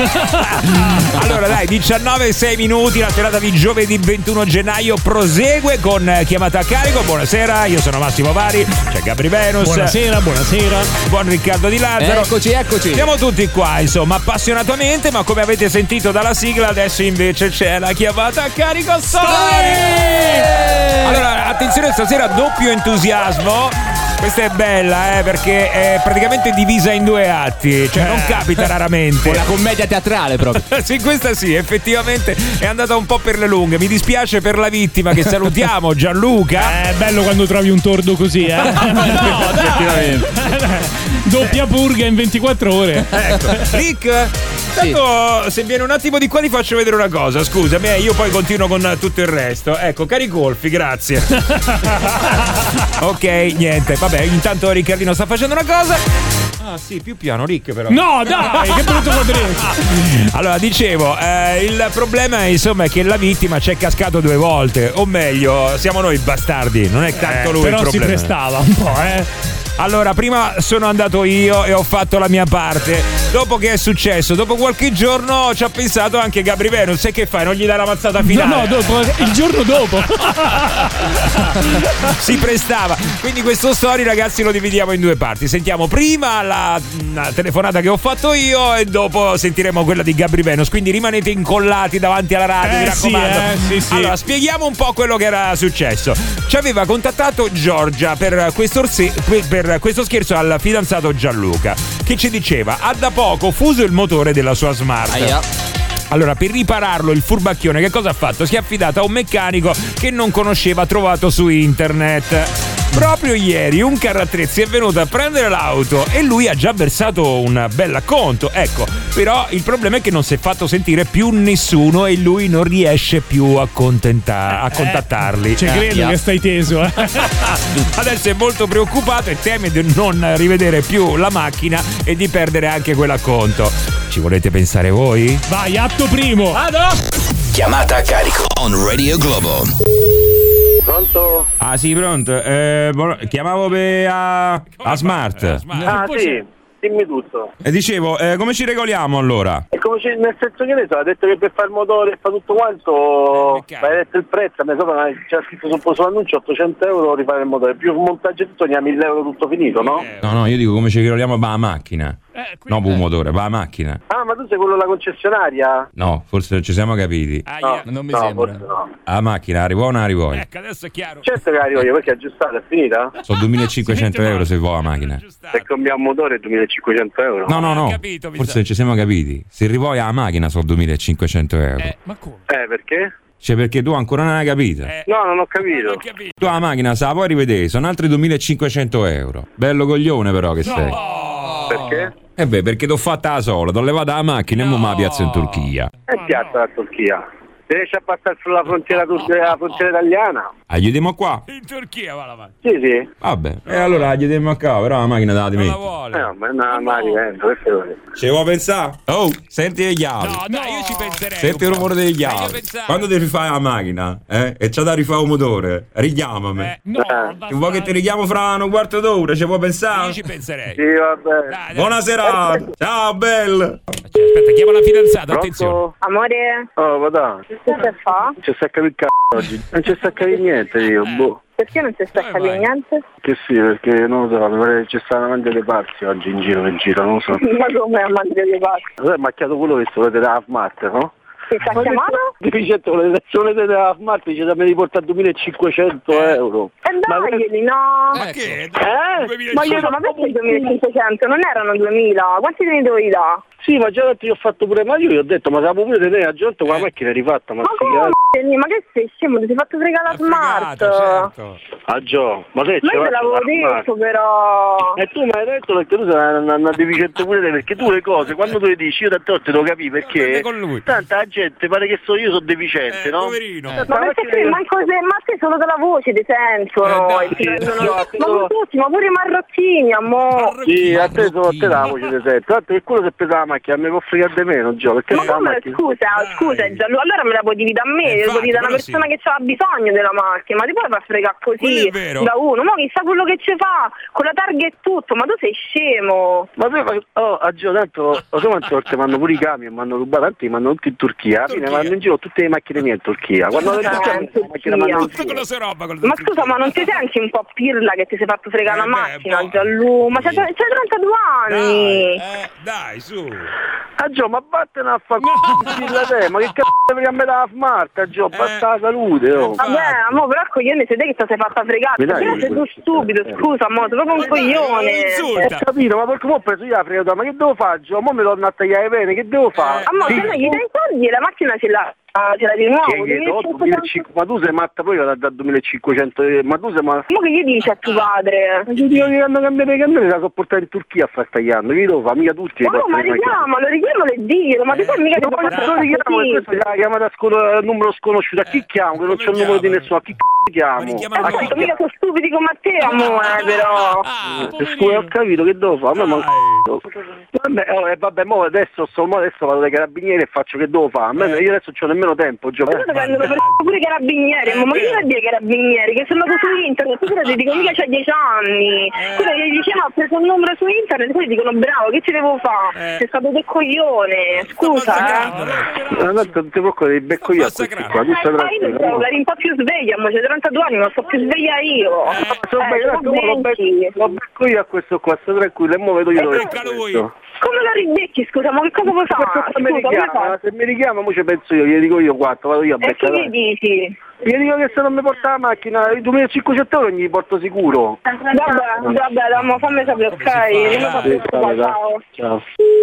Allora dai, 19:06 minuti, la serata di giovedì 21 gennaio prosegue con chiamata a carico. Buonasera, io sono Massimo Vari, c'è Gabri Venus. Buonasera. Buon Riccardo Di Lazzaro. Eccoci. Siamo tutti qua, insomma, appassionatamente, ma come avete sentito dalla sigla, adesso invece c'è la chiamata a carico story. Allora, attenzione, stasera doppio entusiasmo. Questa è bella, perché è praticamente divisa in 2 atti, cioè non capita raramente. Una commedia teatrale proprio. Sì, questa sì, effettivamente è andata un po' per le lunghe. Mi dispiace per la vittima, che salutiamo, Gianluca. È bello quando trovi un tordo così, No, effettivamente. Doppia purga in 24 ore. Ecco, Rick, tanto se viene un attimo di qua ti faccio vedere una cosa, scusami, io poi continuo con tutto il resto. Ecco, cari colfi, grazie. Ok, niente, vabbè, intanto Riccardino sta facendo una cosa. Ah sì, più piano Rick però. No, dai, che brutto quadretto. Allora, dicevo, il problema insomma è che la vittima c'è cascato 2 volte, o meglio, siamo noi bastardi, non è tanto lui il però problema. si prestava un po', Allora, prima sono andato io e ho fatto la mia parte. Dopo che è successo, dopo qualche giorno ci ha pensato anche Gabri Venus. E che fai? Non gli dai la mazzata finale? No, dopo, il giorno dopo. Si prestava. Quindi questo story, ragazzi, lo dividiamo in 2 parti. Sentiamo prima la telefonata che ho fatto io e dopo sentiremo quella di Gabri Venus. Quindi rimanete incollati davanti alla radio, mi raccomando. Sì. Allora, spieghiamo un po' quello che era successo. Ci aveva contattato Giorgia per questo scherzo al fidanzato Gianluca, che ci diceva: ha da poco fuso il motore della sua Smart. Allora, per ripararlo, il furbacchione che cosa ha fatto? Si è affidato a un meccanico che non conosceva, trovato su internet. Proprio ieri un carro attrezzi è venuto a prendere l'auto e lui ha già versato un bel acconto. Ecco, però il problema è che non si è fatto sentire più nessuno e lui non riesce più a contattarli. Ci credo che stai teso, Adesso è molto preoccupato e teme di non rivedere più la macchina e di perdere anche quell'acconto. Ci volete pensare voi? Vai, atto primo. Chiamata a carico on Radio Globo. Pronto? Ah sì, pronto. Chiamavo per a Smart. Ah sì, dimmi tutto. E dicevo, come ci regoliamo allora? E come nel senso che ne so, ha detto che per fare il motore e fa tutto quanto, hai detto il prezzo, a me sopra c'era scritto sull'annuncio 800 euro rifare il motore, più montaggio e tutto, ne ha 1000 euro tutto finito, no? No, io dico come ci regoliamo per la macchina. No, per un motore, per la macchina. Ah, ma tu sei quello della concessionaria? No, forse non ci siamo capiti. No, non mi sembra. No. La macchina arrivò o non arrivò? Ecco, adesso è chiaro. Certo che arrivo io, perché è aggiustata, è finita? Sono 2500 euro se vuoi la macchina. Se cambiamo motore 2500 euro. No, capito, forse ci siamo capiti. Se rivuoi la macchina sono 2500 euro. Ma come? Perché? Cioè, perché tu ancora non hai capito. No, non ho capito. Tu la macchina se la puoi rivedere, sono altri 2500 euro. Bello coglione però che sei. Perché? Perché t'ho fatta la sola, t'ho levata la macchina e mo me la piazzo in Turchia. È piazza la Turchia. Riesci a passare sulla frontiera italiana? La chiediamo qua? In Turchia va la macchina. Sì. Vabbè, e allora la chiediamo qua, però la macchina la dimentichi. Ma la rivendo, che fai? Ci vuoi pensare? Oh, senti le chiavi. No, io ci penserei. Senti il rumore delle chiavi. Quando ti rifai la macchina, e c'è da rifare un motore, richiamami. Vuoi che ti richiamo fra un quarto d'ora? Ci vuoi pensare? Io ci penserei. Sì, vabbè. Buonasera. Ciao, bella. Aspetta, chiama la fidanzata, attenzione. Amore, Oh, ma dai. che stai a fa? Ci sta a capire il c***o oggi. Non ci sta a capire niente io, boh. Perché non ci sta a capire niente? Che sì, perché non lo so, mi pare che c'è stata una mangia dei pazzi oggi in giro, non lo so. Ma come a mangiare dei pazzi? Allora è macchiato quello che volete della Smart, no? Ti sta chiamando? Dice, volete della Smart, dice da me di portare 2500 euro. Daglieli, no! Ma che? Ma io ma perché 2500? Non erano 2000? Quanti te ne dovevi dare? Sì, ma già detto io ho fatto pure, ma io gli ho detto, ma sapevo pure tenere a giorno con la macchina rifatta, ma Ma che sei scemo? Ti sei fatto fregare la Smart? Certo. Ah Gio, ma te Ma io te l'avevo detto però. E tu mi hai detto perché tu sei una deficiente pure te, perché tu le cose, quando tu le dici, io tante volte devo capire perché tanta gente pare che io sono deficiente, no? Poverino. Ma perché te manco se, ma te solo della voce ti sentono, ma tutti, ma pure i marroccini, amore. Sì, a te solo a te la voce ti sento, tanto che quello se pesa la macchina mi può fregare di meno, Gio, perché ma come scusa Gianlu, allora me la puoi dividere a me, devo dire da una persona che ha bisogno della macchina, ma ti puoi far fregare così da uno, ma chissà quello che ci fa, con la targa e tutto, ma tu sei scemo. Ma a Gio, tanto, lo so quante volte mi hanno pure i camion, mi hanno rubato, tanti mi hanno tutti in Turchia, alla fine vanno in giro tutte le macchine mie in Turchia. Quando ma scusa, ma non ti senti un po' pirla che ti sei fatto fregare la macchina, Gianlu? Ma c'hai 32 anni. Dai, su. Gio, ma vattene a fare te, ma che cazzo devi cambiare la smart, Gio, basta la salute, oh. Vabbè, mo però coglione, sei te che ti sei fatta fregare, perché sei tu stupido, scusa, mo, sei proprio un coglione. Ho capito, ma perché mo ho preso io la fregatura, ma che devo fare, Gio? Mo mi torno a tagliare bene, che devo fare? Ma se non gli dai i soldi, la macchina ce l'ha di nuovo. Ma tu sei matta poi da 2500, ma tu sei matta. Ma che gli dici a tuo padre? Ma io dico che hanno cambiato i cannoni, la so portare in Turchia a far tagliando, che devo fare? Mica tutti. Ma richiamalo e dillo, ma ti fai mica ti richiamo, e questo è la chiamata numero sconosciuto, a chi chiamo? Che non c'è il numero di nessuno, a chi chiamo? Mica sono stupidi come a te, amore, però. Scusa, ho capito, che devo fare? Vabbè, mo adesso vado dai carabinieri e faccio che devo fare. Io adesso c'ho nemmeno tempo, Gio. Io prendo per pure i carabinieri, ma che vuol dire carabinieri? Che sono andato su internet, tu ti dico mica c'ha 10 anni. Quello che gli diceva, ho preso un numero su internet, poi dicono bravo, che ci devo fare? Sei stato del coglione, scusa, non ti preoccupare, devi becco io a questi qua, tu stai tranquillo. Io eri un po' più sveglia, ma c'è 32 anni, non sto più sveglia io. Lo becco io a questo qua, stai tranquillo, e mo vedo io dove è questo. Come lo ribecchi, scusa, ma che cosa vuoi fare? Se mi richiama, mo ci penso io, gli dico io quanto, vado io a beccare. E che gli dici? Gli dico che se non mi porta la macchina, i 2500 euro gli porto sicuro. Vabbè, fammi sapere, ok? Ciao.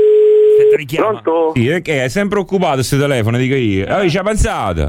Pronto? Sì, perché è sempre occupato questo telefono, dico io. Ci ha pensato?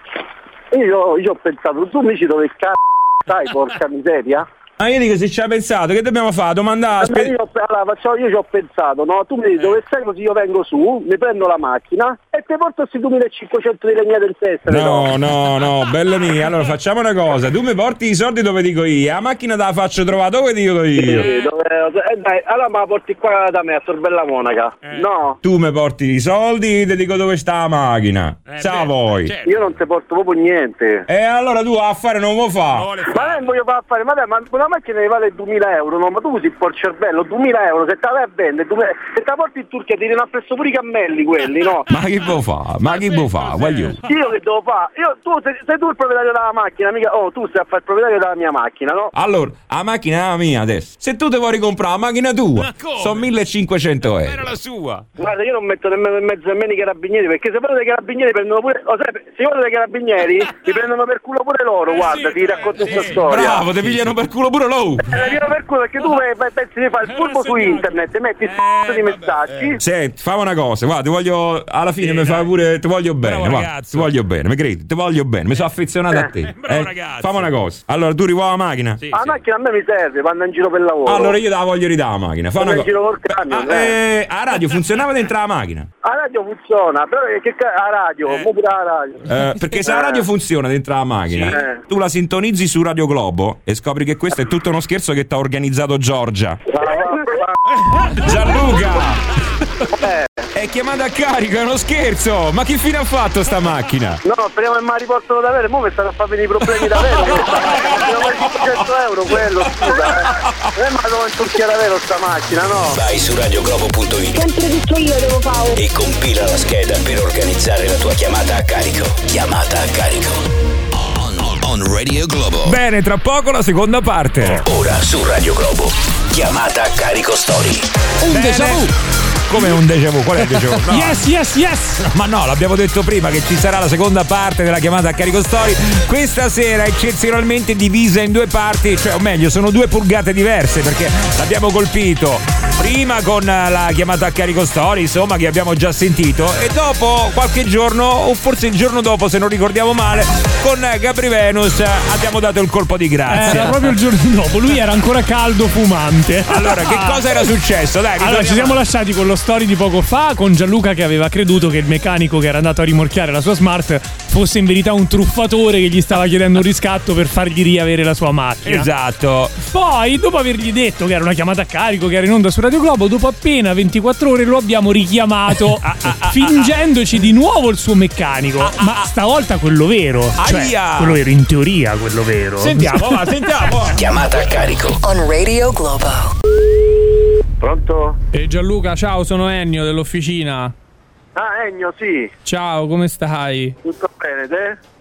Io ho pensato, tu mi dici dove cazzo stai, porca miseria? Ma io dico, se ci ha pensato, che dobbiamo fare? Domandare. Io ci ho pensato, no? Tu mi dici dove sei, così io vengo su, mi prendo la macchina e ti porto questi 2500 di legnate in testa. No, bello mio. Allora facciamo una cosa, tu mi porti i soldi dove dico io, la macchina te la faccio trovare dove dico io. Dai, allora me la porti qua da me a Torbella Monaca. No. Tu mi porti i soldi, ti dico dove sta la macchina. Sa voi. Certo. Io non ti porto proprio niente. E allora tu a fare non vuoi fare. Ma non voglio fare affare, ma una macchina ne vale 2000 euro, no? Ma tu usi il cervello, 2000 euro, se te la vai a vendere, se te la porti in Turchia ti tirano appresso pure i cammelli quelli, no? Ma che vuoi fare? Voglio. Io che devo fare? Sei tu il proprietario della macchina, mica. Oh, tu sei a fare il proprietario della mia macchina, no? Allora, la macchina è la mia adesso. Se tu ti vuoi ricomprare la macchina tua, sono 1500 euro. Era la sua. Guarda, io non metto nemmeno in mezzo nemmeno i carabinieri, perché se vado dai carabinieri prendono pure. Se io vado dai carabinieri mi prendono per culo pure loro, guarda, ti racconto questa storia. Bravo, ti pigliano per culo pure loro. Per culo, perché tu pensi di fare il furbo su internet, metti di messaggi. Senti, fammi una cosa, guarda, ti voglio. Alla fine mi fai pure. Ti voglio bene, guarda, ti voglio bene, mi credi? Ti voglio bene, mi sono affezionato a te. Fammi una cosa. Allora, tu rivuoi la macchina? Sì, la macchina a me mi serve, quando in giro per lavoro. Allora io te la voglio ridare la macchina. Fammi una giro col camion. La radio funzionava dentro la macchina? La radio funziona, però che la radio, pure la radio. Perché se la radio funziona dentro la macchina, tu la sintonizzi su Radio Globo e scopri che questo è tutto uno scherzo che ti ha organizzato Giorgia. Gianluca! È chiamata a carico, è uno scherzo! Ma che fine ha fatto sta macchina? No, speriamo che me la riportano davvero, mo' mi stanno a far venire i problemi davvero. Abbiamo 500 euro quello, scusa. Ma devo in Turchia davvero sta macchina, no? Vai su radioglobo.it. Sempre tutto io devo fare. E compila la scheda per organizzare la tua chiamata a carico. Chiamata a carico. On Radio Globo. Bene, tra poco la seconda parte. Ora su Radio Globo. Chiamata a carico story. Un déjà vu. Come un déjà vu? Qual è il déjà vu? No. Yes! Ma no, l'abbiamo detto prima che ci sarà la seconda parte della chiamata a carico story. Questa sera eccezionalmente divisa in due parti, cioè o meglio, sono due purgate diverse perché l'abbiamo colpito prima con la chiamata a carico story, insomma, che abbiamo già sentito, e dopo qualche giorno, o forse il giorno dopo se non ricordiamo male, con Gabri Venus abbiamo dato il colpo di grazia. Era proprio il giorno dopo, lui era ancora caldo fumante. Allora, che cosa era successo? Dai, allora, ci siamo lasciati con lo story di poco fa, con Gianluca che aveva creduto che il meccanico che era andato a rimorchiare la sua Smart fosse in verità un truffatore che gli stava chiedendo un riscatto per fargli riavere la sua macchina. Esatto. Poi, dopo avergli detto che era una chiamata a carico, che era in onda su Radio Globo, dopo appena 24 ore lo abbiamo richiamato fingendoci di nuovo il suo meccanico, ma stavolta quello vero, cioè quello vero, in teoria quello vero. Sentiamo. Chiamata a carico on Radio Globo. Pronto? Gianluca, ciao, sono Ennio dell'officina. Ah, Ennio, sì. Ciao, come stai? Tutto bene, te?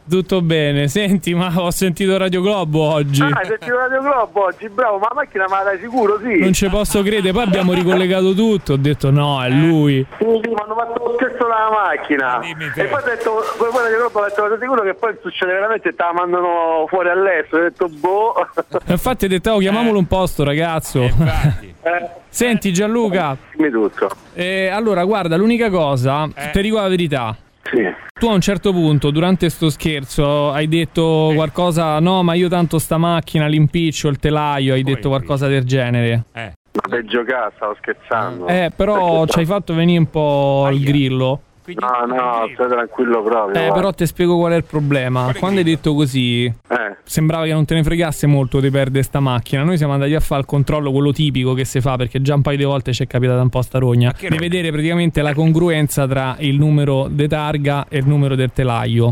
Tutto bene. Senti, ma ho sentito Radio Globo oggi. Hai sentito Radio Globo oggi? Bravo, ma la macchina ma dai sicuro, sì. Non ci posso credere, poi abbiamo ricollegato tutto. Ho detto no, è lui. Sì, mi hanno fatto lo scherzo dalla macchina. E poi ho detto, poi Radio Globo ha detto, ma sei sicuro che poi succede veramente, te la mandano fuori all'estero. Ho detto, boh. Infatti ho detto, chiamiamolo un po' sto ragazzo. Senti Gianluca. Dimmi tutto. Allora, guarda, l'unica cosa, ti dico la verità. Sì. Tu a un certo punto, durante sto scherzo, hai detto qualcosa, no, ma io tanto sta macchina, l'impiccio, il telaio, hai detto qualcosa del genere. Ma per giocare, stavo scherzando. Però ci hai fatto venire un po' il grillo. No, stai tranquillo proprio. Però ti spiego qual è il problema. Quando hai detto così, sembrava che non te ne fregasse molto di perdere sta macchina. Noi siamo andati a fare il controllo, quello tipico che si fa, perché già un paio di volte ci è capitata un po' sta rogna, di vedere praticamente la congruenza tra il numero di targa e il numero del telaio.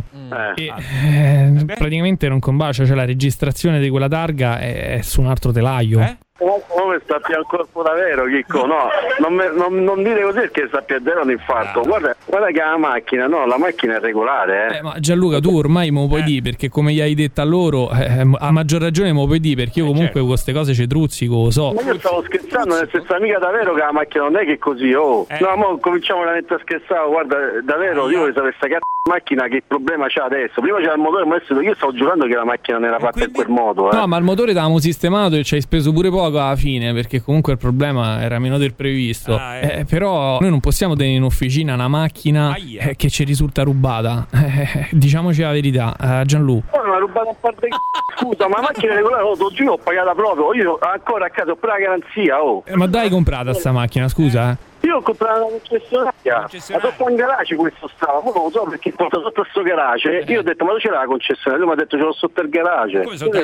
Praticamente non combacia, cioè la registrazione di quella targa è su un altro telaio. Come sta più al corpo davvero, Chicco? No, non dire così perché sta più davvero un infarto. Guarda che la macchina è regolare. Ma Gianluca, tu ormai me lo puoi dire, perché come gli hai detto a loro, a maggior ragione me lo puoi dire, perché io comunque con queste cose ci truzzico, lo so. Ma io stavo scherzando, nel senso, mica davvero che la macchina non è che così, No, mo cominciamo veramente a scherzare, guarda, davvero, io voglio sapere sta macchina che problema c'ha adesso. Prima c'era il motore, ma adesso io stavo giurando che la macchina non era fatta in quel modo. No, ma il motore l'avevamo sistemato e ci hai speso pure poco alla fine, perché comunque il problema era meno del previsto. Però noi non possiamo tenere in officina una macchina che ci risulta rubata. Diciamoci la verità, Gianluca. Ma rubata a parte scusa, ma la macchina è regolare, io ho pagata proprio, io ancora a casa ho pure la garanzia. Ma dai, comprata sta macchina, scusa. Io ho comprato una concessionaria, ma sotto un garage questo stava, poi non lo so perché porta sotto a sto garage. Io ho detto, ma dove c'era la concessionaria? Lui mi ha detto, ce l'ho sotto il garage.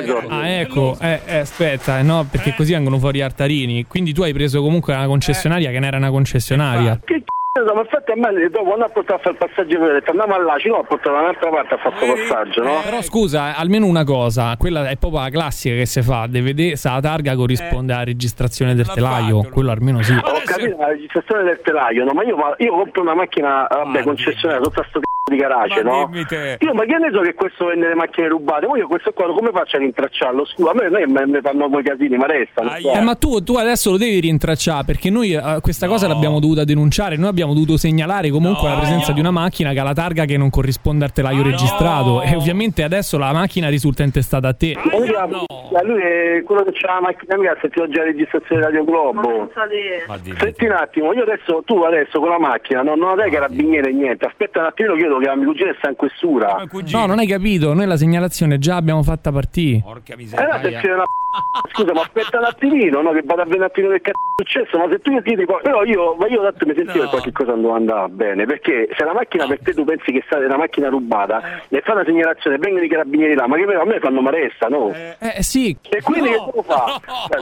Ecco, aspetta, no, perché così vengono fuori artarini. Quindi tu hai preso comunque una concessionaria che non era una concessionaria. Che ma infatti a me dopo quando ha portato a fare il passaggio, ho detto andiamo là, no, ha portato da un'altra parte, ha fatto passaggio, no? Però scusa, almeno una cosa, quella è proprio la classica che si fa, deve vedere se la targa corrisponde alla registrazione del telaio, quello almeno sì. Ho capito la registrazione del telaio, no? Ma io compro una macchina, concessionaria, tutta sto di garage, no? Io ma che ne so che questo vende le macchine rubate, ma io questo qua come faccio a rintracciarlo? Scusa, a me mi fanno quei casini, ma restano. Ma tu adesso lo devi rintracciare, perché noi questa cosa l'abbiamo dovuta denunciare, noi abbiamo dovuto segnalare comunque la presenza di una macchina che ha la targa che non corrisponde al telaio registrato, e ovviamente adesso la macchina risulta intestata a te. Lui è quello che c'ha la macchina mia, ha sentito già la registrazione di Radio Globo. Senti un attimo, tu adesso con la macchina non hai carabinieri niente, aspetta un attimo, chiedo che la mia cugina sta in questura. No, non hai capito, noi la segnalazione già abbiamo fatta partire. Porca miseria. Scusa, ma aspetta un attimino, no? Che vado a vedere un attimo che cazzo è successo, ma se tu mi dici, però io tanto mi sentivo che qualche cosa non andava bene, perché se la macchina per te tu pensi che sia una macchina rubata, ne fa una segnalazione, vengono i carabinieri là, ma che a me fanno maresta, no? Sì. E quindi che devo fare?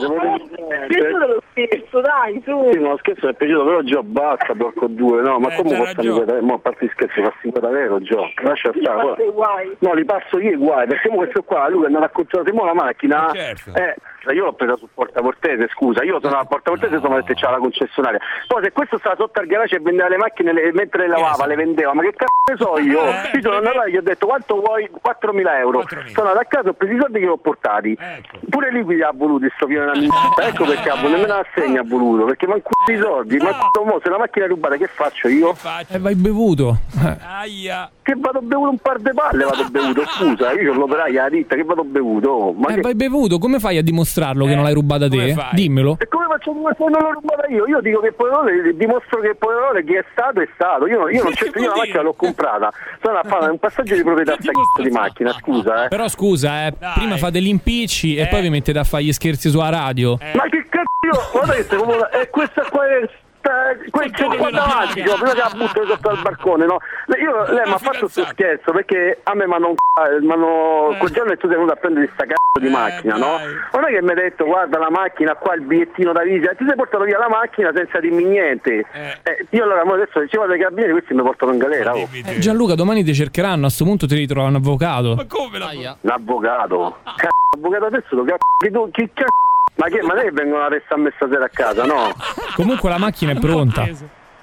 Lo scherzo, dai, su. Sì, no, scherzo mi è piaciuto, però Gio basta, porco due, no, ma come portano a parte di scherzi, fassi davvero, Gio, lascia stare. No, li passo io i guai, perché questo qua, lui è andato a controllare la macchina, io l'ho presa sul portaportese, scusa, io sono al portaportese, sono detto c'era la concessionaria. Poi se questo stava sotto al garage e vendeva le macchine mentre le lavava, le vendeva, ma che cazzo ne so io? Io sono andato e gli ho detto quanto vuoi? 4.000 euro. Sono andato a casa, ho preso i soldi che ho portati. Pure liquidi ha voluto sto figlio di una ecco perché nemmeno la segna ha voluto, perché manco i soldi, ma se la macchina è rubata che faccio io? Vai bevuto. Che vado bevuto un par de palle, vado bevuto, scusa, io ho l'operaia alla ditta, che vado bevuto? Ma vai bevuto, come fai a dimostrarlo che non l'hai rubata te? Dimmelo. E come faccio a dimostrare che non l'ho rubata io? Io dico che il poverone, dimostro che il poverone chi è stato è stato. Io non c'entro, io la macchina l'ho comprata. Sono a fare un passaggio di proprietà di macchina, scusa. Però scusa, prima fate gli impicci e poi vi mettete a fare gli scherzi sulla radio. Ma che cazzo? Guarda che questa qua è questo qua davanti, prima che la butto sotto al balcone, no? Lei mi ha fatto questo scherzo perché a me quel giorno che tu sei venuto a prendere sta cazzo di macchina, no? Non è che mi hai detto guarda la macchina qua, il bigliettino da visita, ti sei portato via la macchina senza dirmi niente. Io allora adesso se vado ai carabinieri questi mi portano in galera. Gianluca, domani ti cercheranno, a sto punto ti ritrova un avvocato. Ma come l'avvocato? L'avvocato adesso chi cazzo? Ma lei vengono a restare a me stasera a casa, no? Comunque la macchina è pronta.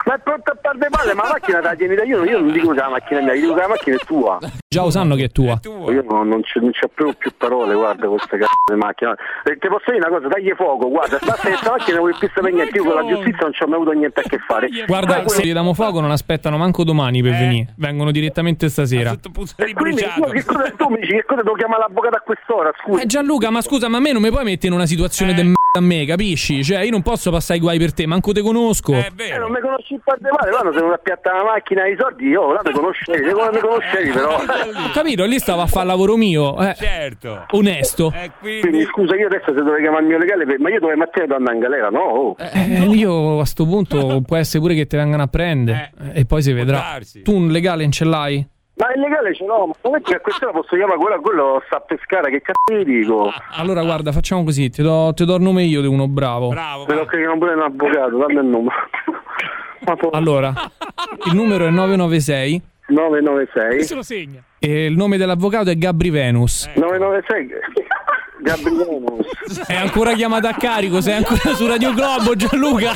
Ma è pronto a par de male, ma la macchina la tieni da io non dico che la macchina è mia, dico che la macchina è tua. Già sanno che è tua. Io non c'ho più parole, guarda questa cazzo di macchina. Ti posso dire una cosa, dagli fuoco, guarda, basta che questa macchina non vuoi più sapere niente, io con la giustizia non ci ho mai avuto niente a che fare. Guarda, se gli diamo fuoco non aspettano manco domani per venire, vengono direttamente stasera. E quindi tu mi dici che cosa devo chiamare l'avvocato a quest'ora, scusa? Gianluca, ma scusa, ma a me non mi puoi mettere in una situazione de a me, capisci? Cioè io non posso passare i guai per te, manco te conosco. Non mi conosci per de male, quando se non appiatta la macchina e i soldi, io là mi conoscevi però. Ho capito, lì stavo a fare il lavoro mio, certo, onesto. Quindi scusa, io adesso se dovrei chiamare il mio legale, ma io dovrei mattina andare in galera, no? Io a sto punto può essere pure che ti vengano a prendere e poi si vedrà. Tu un legale non ce l'hai? Ma il legale ce l'ho, ma non è che a quest'ora posso chiamare quello sta a pescare, che cazzo ti dico? Allora guarda, facciamo così, ti do il nome io di uno bravo. Però che non pure un avvocato, dammi il numero. Allora, il numero è 996. Se lo segna. E il nome dell'avvocato è Gabri Venus. 996 Gabri Venus. È ancora chiamata a carico, sei ancora su Radio Globo, Gianluca.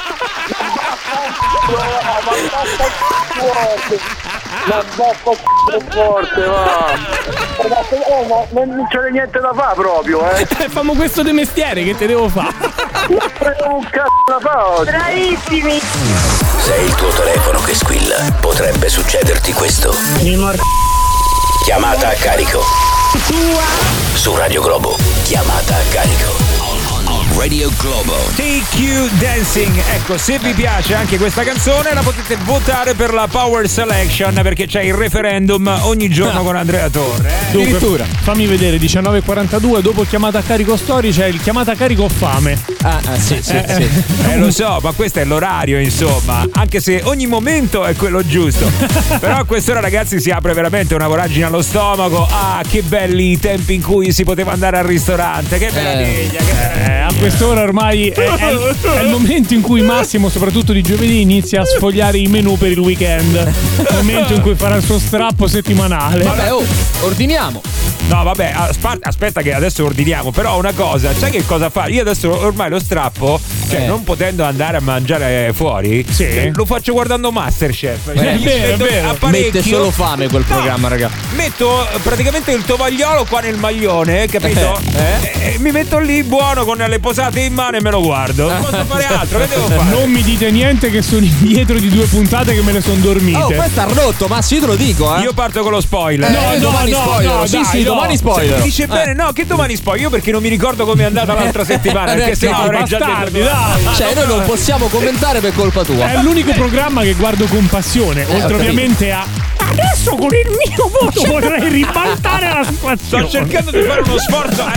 Ma forte, va. Ma non c'è niente da fare proprio, Famo questo di mestiere, che te devo fare? Un cazzo da fare. Bravissimi. Se è il tuo telefono che squilla, potrebbe succederti questo. Chiamata a carico. Su Radio Globo. Chiamata a carico. Radio Globo. Take You Dancing. Ecco, se vi piace anche questa canzone la potete votare per la Power Selection, perché c'è il referendum ogni giorno con Andrea Torre. Dunque, fammi vedere, 19:42, dopo chiamata a carico story c'è il chiamata a carico fame. Sì. Lo so, ma questo è l'orario, insomma, anche se ogni momento è quello giusto. Però a quest'ora, ragazzi, si apre veramente una voragine allo stomaco. Ah, che belli i tempi in cui si poteva andare al ristorante, che meraviglia, a quest'ora ormai è il momento in cui Massimo, soprattutto di giovedì, inizia a sfogliare i menù per il weekend. Il momento in cui farà il suo strappo settimanale. Vabbè, ordiniamo. No, vabbè, aspetta che adesso ordiniamo. Però una cosa, sai che cosa fa? Io adesso ormai lo strappo, cioè non potendo andare a mangiare fuori, lo faccio guardando Masterchef. È vero. Mette solo fame quel programma, raga. Metto praticamente il tovagliolo qua nel maglione, capito? E mi metto lì buono con le posate in mano e me lo guardo. Non posso fare altro, che devo fare? Non mi dite niente che sono indietro di 2 puntate che me le sono dormite. Oh, questo ha rotto, ma io te lo dico, Io parto con lo spoiler. Domani spoiler. Domani spoiler. Dice bene, no, che domani spoiler? Io perché non mi ricordo come è andata l'altra settimana, perché se no avrei già detto. Cioè, noi non possiamo commentare per colpa tua. È l'unico programma che guardo con passione, oltre ovviamente a adesso con il mio voto potrei ribaltare la situazione. Sto cercando di fare uno sforzo.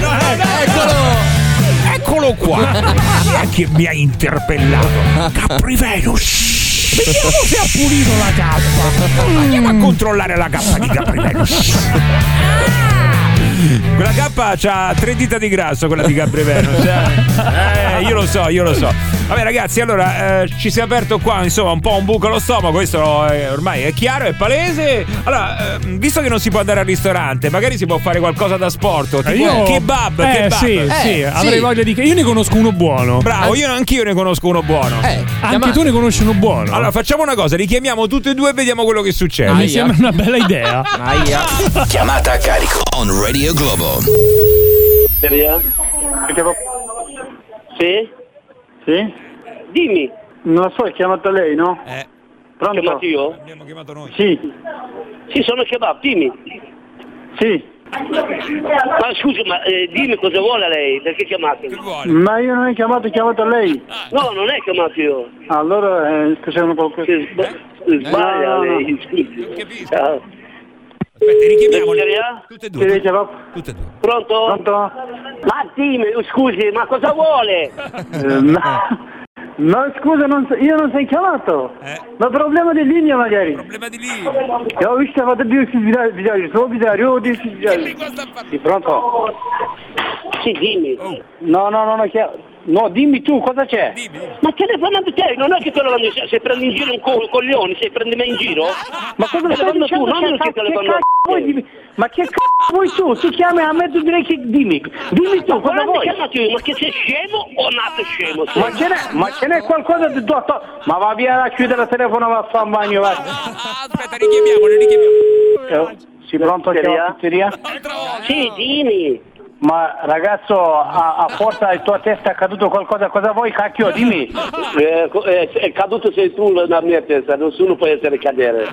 Eccolo qua. Chi è che mi ha interpellato? Gabri Venus. Vediamo se ha pulito la cappa. Andiamo a controllare la cappa di Gabri Venus. Quella cappa c'ha 3 dita di grasso, quella di Gabri Venus. Io lo so. Vabbè, ragazzi, allora ci si è aperto qua, insomma, un po' un buco allo stomaco. Questo ormai è chiaro, è palese. Allora, visto che non si può andare al ristorante, magari si può fare qualcosa da sport, tipo kebab. Sì, avrei voglia di. Io ne conosco uno buono. Bravo, anch'io ne conosco uno buono. Anche tu ne conosci uno buono. Allora, facciamo una cosa, richiamiamo tutti e due e vediamo quello che succede. Mi sembra una bella idea. Chiamata a carico on Radio Globo. Sì? Sì? Dimmi. Non lo so, è chiamato lei, no? Pronto? Chiamato io? Abbiamo chiamato noi. Sì. Sì, sono kebab, dimmi. Sì. Ma scusi, ma dimmi cosa vuole lei, perché chiamate? Ma io non ho chiamato lei. No, non è chiamato io. Allora, facciamo qualcosa. Sbaglia lei, scusi. Non capisco. Aspetta, richiamiamoli. Tutte e due. Pronto? Ma dimmi, scusi, ma cosa vuole? No, scusa, io non sei chiamato. Ma problema di linea magari. Problema di linea. Ho visto che Sì, pronto? Sì, dimmi. No, non ho No, dimmi tu, cosa c'è? Ma telefonando te, non è che te lo vanno, se prendi in giro un coglione, se prendi me in giro? Ma cosa stai dicendo? Tu, non che telefonando vuoi, ma che c***o vuoi tu? Tu chiami a mezzo direi che dimmi tu, cosa vuoi? Ma che sei scemo o nato scemo? Ma ce n'è qualcosa di tutto? Ma va via a chiudere il telefono, va a fare un bagno, va. Aspetta, richiamiamo. Si pronto che la pizzeria? Sì, dimmi. Ma ragazzo, a forza di tua testa è caduto qualcosa, cosa vuoi, cacchio, dimmi? È caduto sei tu la mia testa, nessuno può essere cadere.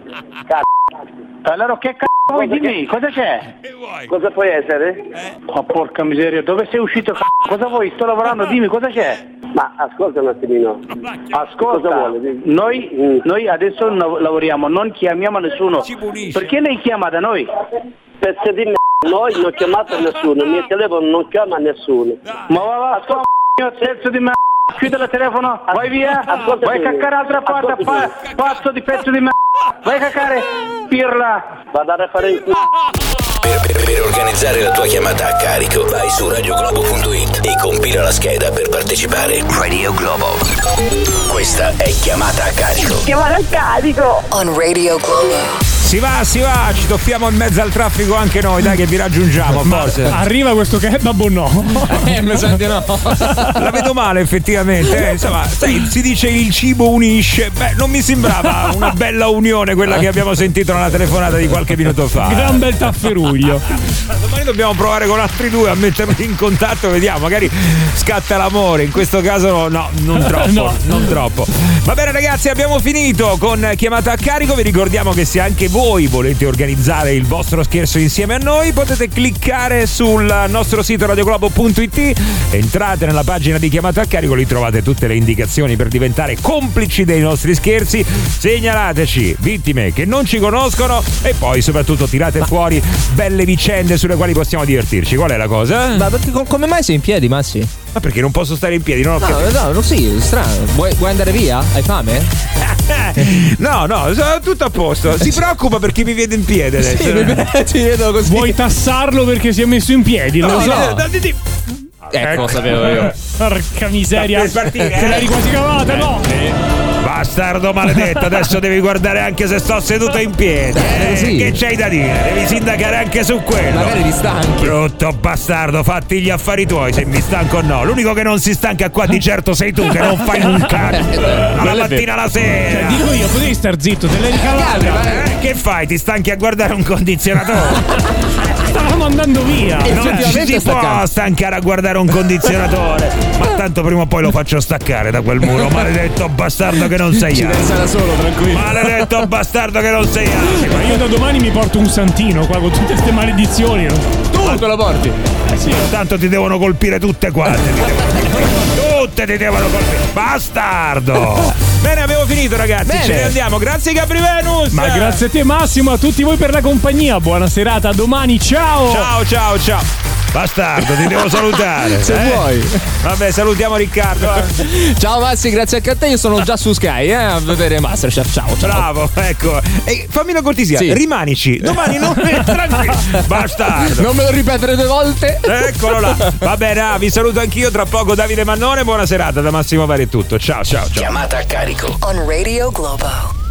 Allora che c***o vuoi, dimmi, cosa c'è? Cosa può essere? Oh porca miseria, dove sei uscito, cosa vuoi? Sto lavorando, dimmi, cosa c'è? Ma ascolta un attimino. Ascolta, noi adesso lavoriamo, non chiamiamo nessuno. Perché lei chiama da noi? Pezzo di noi non chiamato nessuno, il mio telefono non chiama nessuno. Ma va, pezzo di chiudi il telefono, vai via, vai a caccare altra parte, pazzo di pezzo di vai a caccare, pirla. Vado a fare il culo. Per organizzare la tua chiamata a carico, vai su radioglobo.it e compila la scheda per partecipare. Radio Globo. Questa è chiamata a carico. Chiamata a carico on Radio Globo. Si va, ci toffiamo in mezzo al traffico anche noi, dai che vi raggiungiamo, forse. Arriva questo kebab o no? Mi sa di no. La vedo male effettivamente, insomma, sai, si dice il cibo unisce, non mi sembrava una bella unione quella che abbiamo sentito nella telefonata di qualche minuto fa. Gran bel tafferuglio. Domani dobbiamo provare con altri due a metterli in contatto, vediamo, magari scatta l'amore, in questo caso no, non troppo, no. Non troppo. Va bene ragazzi, abbiamo finito con chiamata a carico, vi ricordiamo che se anche voi volete organizzare il vostro scherzo insieme a noi, potete cliccare sul nostro sito radioglobo.it, entrate nella pagina di chiamata a carico, lì trovate tutte le indicazioni per diventare complici dei nostri scherzi, segnalateci vittime che non ci conoscono e poi soprattutto tirate fuori belle vicende sulle quali possiamo divertirci. Qual è la cosa? Ma perché, come mai sei in piedi, Massi? Ma perché non posso stare in piedi? Non ho capito. No, sì, strano. Vuoi andare via? Hai fame? No, tutto a posto. Si preoccupa perché mi vede in piedi adesso. Ti vedo così. Vuoi tassarlo perché si è messo in piedi? Lo so. Ecco, lo sapevo io. Porca miseria. Per partire, Te l'hai quasi cavata, no? Bastardo maledetto, adesso devi guardare anche se sto seduto in piedi. Sì. Che c'hai da dire? Devi sindacare anche su quello. Magari ti stanchi. Brutto bastardo, fatti gli affari tuoi se mi stanco o no. L'unico che non si stanca qua di certo sei tu, che non fai un cazzo. Dalla mattina alla sera. Cioè, dico io, potevi star zitto, te l'hai ricavata. Che fai? Ti stanchi a guardare un condizionatore? Stavamo andando via. Non ci si può stancare a guardare un condizionatore. Ma tanto prima o poi lo faccio staccare da quel muro. Maledetto bastardo che non sei Ci sarà solo, tranquillo. Maledetto bastardo che non sei Ma io da domani mi porto un santino qua con tutte queste maledizioni. Tu te lo porti? Sì. Tanto ti devono colpire tutte quante. Tutte ti devono colpire. Bastardo. Bene, abbiamo finito ragazzi. Bene. Ce ne andiamo. Grazie Gabri Venus. Ma grazie a te Massimo, a tutti voi per la compagnia. Buona serata, a domani, ciao. Ciao. Bastardo, ti devo salutare. Se vuoi. Vabbè, salutiamo Riccardo. Ciao Massi, grazie anche a te. Io sono già su Sky a vedere Masterchef. Ciao. Bravo, ecco. E fammi una cortesia, sì. Rimanici. Domani non tranquillo. Bastardo. Non me lo ripetere 2 volte. Eccolo là. Va bene, vi saluto anch'io. Tra poco Davide Mannone. Buona serata da Massimo Vari è tutto. Ciao. Chiamata a carico on Radio Globo.